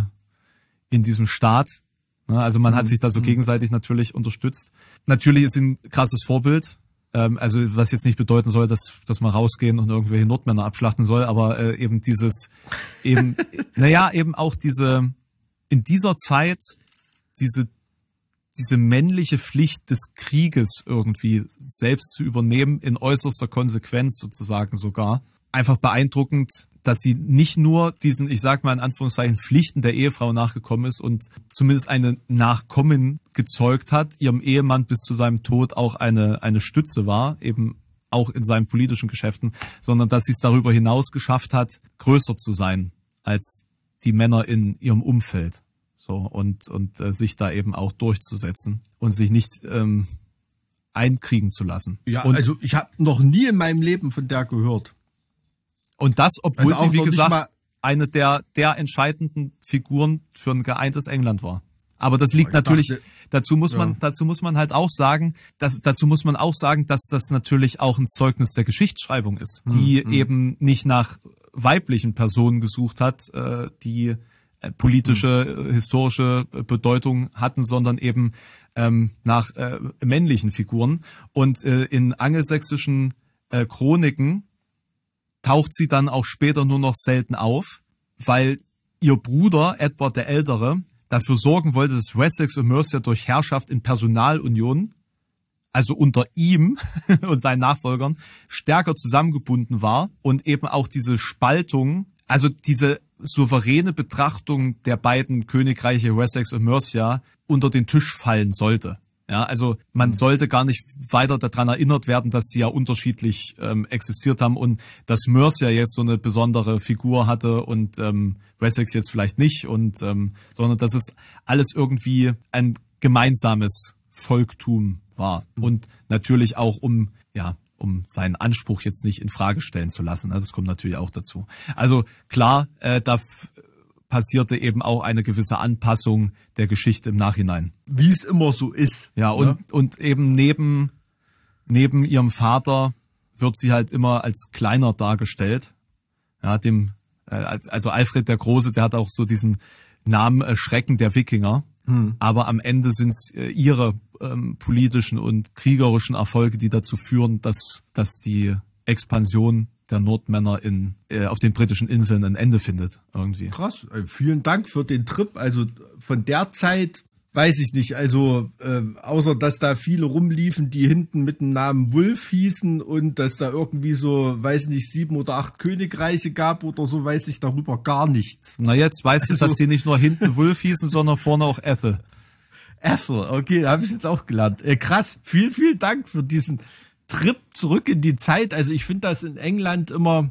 [SPEAKER 1] in diesem Staat. Ne? Also man hat sich da so gegenseitig natürlich unterstützt. Natürlich ist sie ein krasses Vorbild. Also was jetzt nicht bedeuten soll, dass dass man rausgehen und irgendwelche Nordmänner abschlachten soll, aber äh, eben dieses, eben, naja, eben auch diese, in dieser Zeit, diese diese männliche Pflicht des Krieges irgendwie selbst zu übernehmen, in äußerster Konsequenz sozusagen sogar. Einfach beeindruckend, dass sie nicht nur diesen, ich sag mal in Anführungszeichen, Pflichten der Ehefrau nachgekommen ist und zumindest eine Nachkommen gezeugt hat, ihrem Ehemann bis zu seinem Tod auch eine, eine Stütze war, eben auch in seinen politischen Geschäften, sondern dass sie es darüber hinaus geschafft hat, größer zu sein als die Männer in ihrem Umfeld. So, und, und äh, sich da eben auch durchzusetzen und sich nicht ähm, einkriegen zu lassen.
[SPEAKER 3] Ja,
[SPEAKER 1] und,
[SPEAKER 3] also ich habe noch nie in meinem Leben von der gehört.
[SPEAKER 1] Und das, obwohl
[SPEAKER 3] Also auch
[SPEAKER 1] sie, wie
[SPEAKER 3] noch nicht
[SPEAKER 1] gesagt,
[SPEAKER 3] mal-
[SPEAKER 1] eine der, der entscheidenden Figuren für ein geeintes England war. Aber das liegt
[SPEAKER 3] Ich
[SPEAKER 1] natürlich,
[SPEAKER 3] dachte-
[SPEAKER 1] dazu muss man,
[SPEAKER 3] ja.
[SPEAKER 1] dazu muss man halt auch sagen, dass, dazu muss man auch sagen, dass das natürlich auch ein Zeugnis der Geschichtsschreibung ist, die
[SPEAKER 3] Hm,
[SPEAKER 1] eben nicht nach weiblichen Personen gesucht hat, äh, die äh, politische,
[SPEAKER 3] Hm.
[SPEAKER 1] äh, historische äh, Bedeutung hatten, sondern eben ähm, nach äh, männlichen Figuren. Und äh, in angelsächsischen äh, Chroniken taucht sie dann auch später nur noch selten auf, weil ihr Bruder, Edward der Ältere, dafür sorgen wollte, dass Wessex und Mercia durch Herrschaft in Personalunion, also unter ihm und seinen Nachfolgern, stärker zusammengebunden war und eben auch diese Spaltung, also diese souveräne Betrachtung der beiden Königreiche Wessex und Mercia unter den Tisch fallen sollte. Ja, also man sollte gar nicht weiter daran erinnert werden, dass sie ja unterschiedlich ähm, existiert haben und dass Mercia jetzt so eine besondere Figur hatte und ähm, Wessex jetzt vielleicht nicht, und ähm, sondern dass es alles irgendwie ein gemeinsames Volktum war und natürlich auch um ja um seinen Anspruch jetzt nicht in Frage stellen zu lassen. Also das kommt natürlich auch dazu. Also klar, äh, da passierte eben auch eine gewisse Anpassung der Geschichte im Nachhinein.
[SPEAKER 3] Wie es immer so ist.
[SPEAKER 1] Ja, und,
[SPEAKER 3] ne?
[SPEAKER 1] und eben neben, neben ihrem Vater wird sie halt immer als kleiner dargestellt. Ja, dem, äh, also Alfred der Große, der hat auch so diesen Namen äh, Schrecken der Wikinger. Hm. Aber am Ende sind es äh, ihre ähm, politischen und kriegerischen Erfolge, die dazu führen, dass, dass die Expansion der Nordmänner in, äh, auf den britischen Inseln ein Ende findet, irgendwie.
[SPEAKER 3] Krass, äh, vielen Dank für den Trip. Also von der Zeit weiß ich nicht, also äh, außer dass da viele rumliefen, die hinten mit dem Namen Wulf hießen und dass da irgendwie so, weiß nicht, sieben oder acht Königreiche gab oder so, weiß ich darüber gar nichts.
[SPEAKER 1] Na, jetzt weißt
[SPEAKER 3] Also-
[SPEAKER 1] du, dass die nicht nur hinten Wulf hießen, sondern vorne auch Ethel.
[SPEAKER 3] Ethel, okay, habe ich jetzt auch gelernt. Äh, krass, vielen, vielen Dank für diesen Trip zurück in die Zeit. Also ich finde das in England immer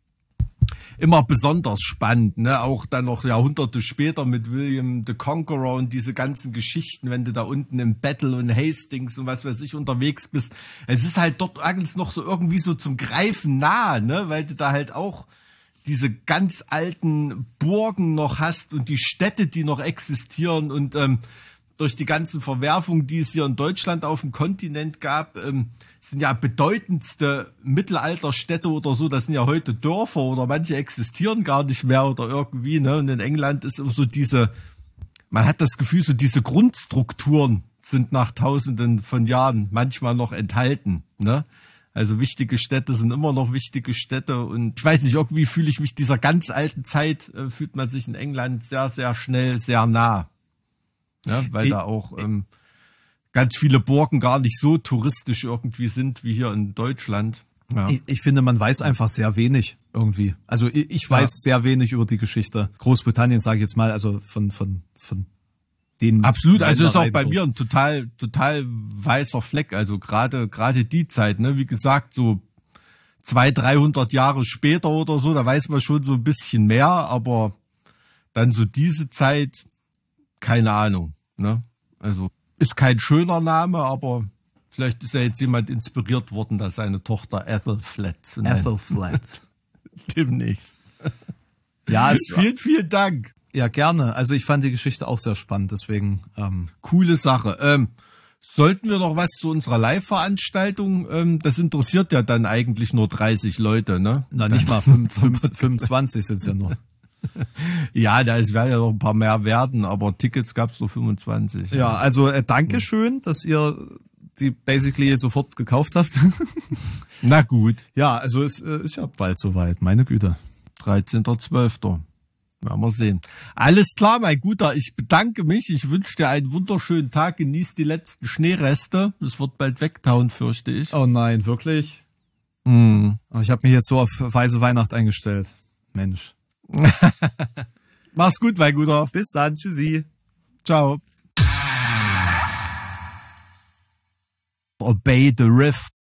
[SPEAKER 3] immer besonders spannend, ne? Auch dann noch Jahrhunderte später mit William the Conqueror und diese ganzen Geschichten, wenn du da unten im Battle und Hastings und was weiß ich unterwegs bist. Es ist halt dort eigentlich noch so irgendwie so zum Greifen nah, ne? Weil du da halt auch diese ganz alten Burgen noch hast und die Städte, die noch existieren und ähm, durch die ganzen Verwerfungen, die es hier in Deutschland auf dem Kontinent gab, ähm, sind ja bedeutendste Mittelalterstädte oder so, das sind ja heute Dörfer oder manche existieren gar nicht mehr oder irgendwie, ne? Und in England ist immer so diese, man hat das Gefühl, so diese Grundstrukturen sind nach Tausenden von Jahren manchmal noch enthalten, ne? Also wichtige Städte sind immer noch wichtige Städte und ich weiß nicht, irgendwie fühle ich mich dieser ganz alten Zeit, äh, fühlt man sich in England sehr, sehr schnell, sehr nah. Ja, weil
[SPEAKER 1] Ich-
[SPEAKER 3] da auch ähm, ganz viele Burgen gar nicht so touristisch irgendwie sind wie hier in Deutschland. Ja.
[SPEAKER 1] Ich, ich finde, man weiß einfach sehr wenig irgendwie. Also ich, ich weiß
[SPEAKER 3] Ja.
[SPEAKER 1] sehr wenig über die Geschichte Großbritanniens, sage ich jetzt mal, also von von von den
[SPEAKER 3] Absolut, also ist auch
[SPEAKER 1] Ländereien
[SPEAKER 3] bei
[SPEAKER 1] dort.
[SPEAKER 3] mir ein total, total weißer Fleck. Also gerade, gerade die Zeit, ne, wie gesagt, so zwei, dreihundert Jahre später oder so, da weiß man schon so ein bisschen mehr, aber dann so diese Zeit, keine Ahnung, ne? Also ist kein schöner Name, aber vielleicht ist ja jetzt jemand inspiriert worden, dass seine Tochter Ethel Flat zu nennen.
[SPEAKER 1] Ethelflatt.
[SPEAKER 3] Demnächst.
[SPEAKER 1] Ja, es,
[SPEAKER 3] Vielen, vielen Dank.
[SPEAKER 1] ja gerne. Also ich fand die Geschichte auch sehr spannend, deswegen ähm,
[SPEAKER 3] Coole Sache. Ähm, sollten wir noch was zu unserer Live-Veranstaltung? Ähm, das interessiert ja dann eigentlich nur dreißig Leute, ne?
[SPEAKER 1] na nicht mal fünf, fünf, fünfundzwanzig sind es ja nur.
[SPEAKER 3] Ja, da ist- werden ja noch ein paar mehr werden, aber Tickets gab es nur fünfundzwanzig.
[SPEAKER 1] Ja, also äh, Dankeschön, dass ihr die basically sofort gekauft habt.
[SPEAKER 3] Na gut,
[SPEAKER 1] Ja, also es äh, ist ja bald soweit, meine Güte.
[SPEAKER 3] dreizehnter zwölfter Werden wir sehen. Alles klar, mein Guter. Ich bedanke mich. Ich wünsche dir einen wunderschönen Tag. Genieß die letzten Schneereste. Es wird bald wegtauen, fürchte ich.
[SPEAKER 1] Oh nein, wirklich?
[SPEAKER 3] Mm.
[SPEAKER 1] Oh, ich habe mich jetzt so auf weiße Weihnacht eingestellt. Mensch.
[SPEAKER 3] Mach's gut, mein Guter.
[SPEAKER 1] Bis dann, tschüssi.
[SPEAKER 3] Ciao. Obey the Rift.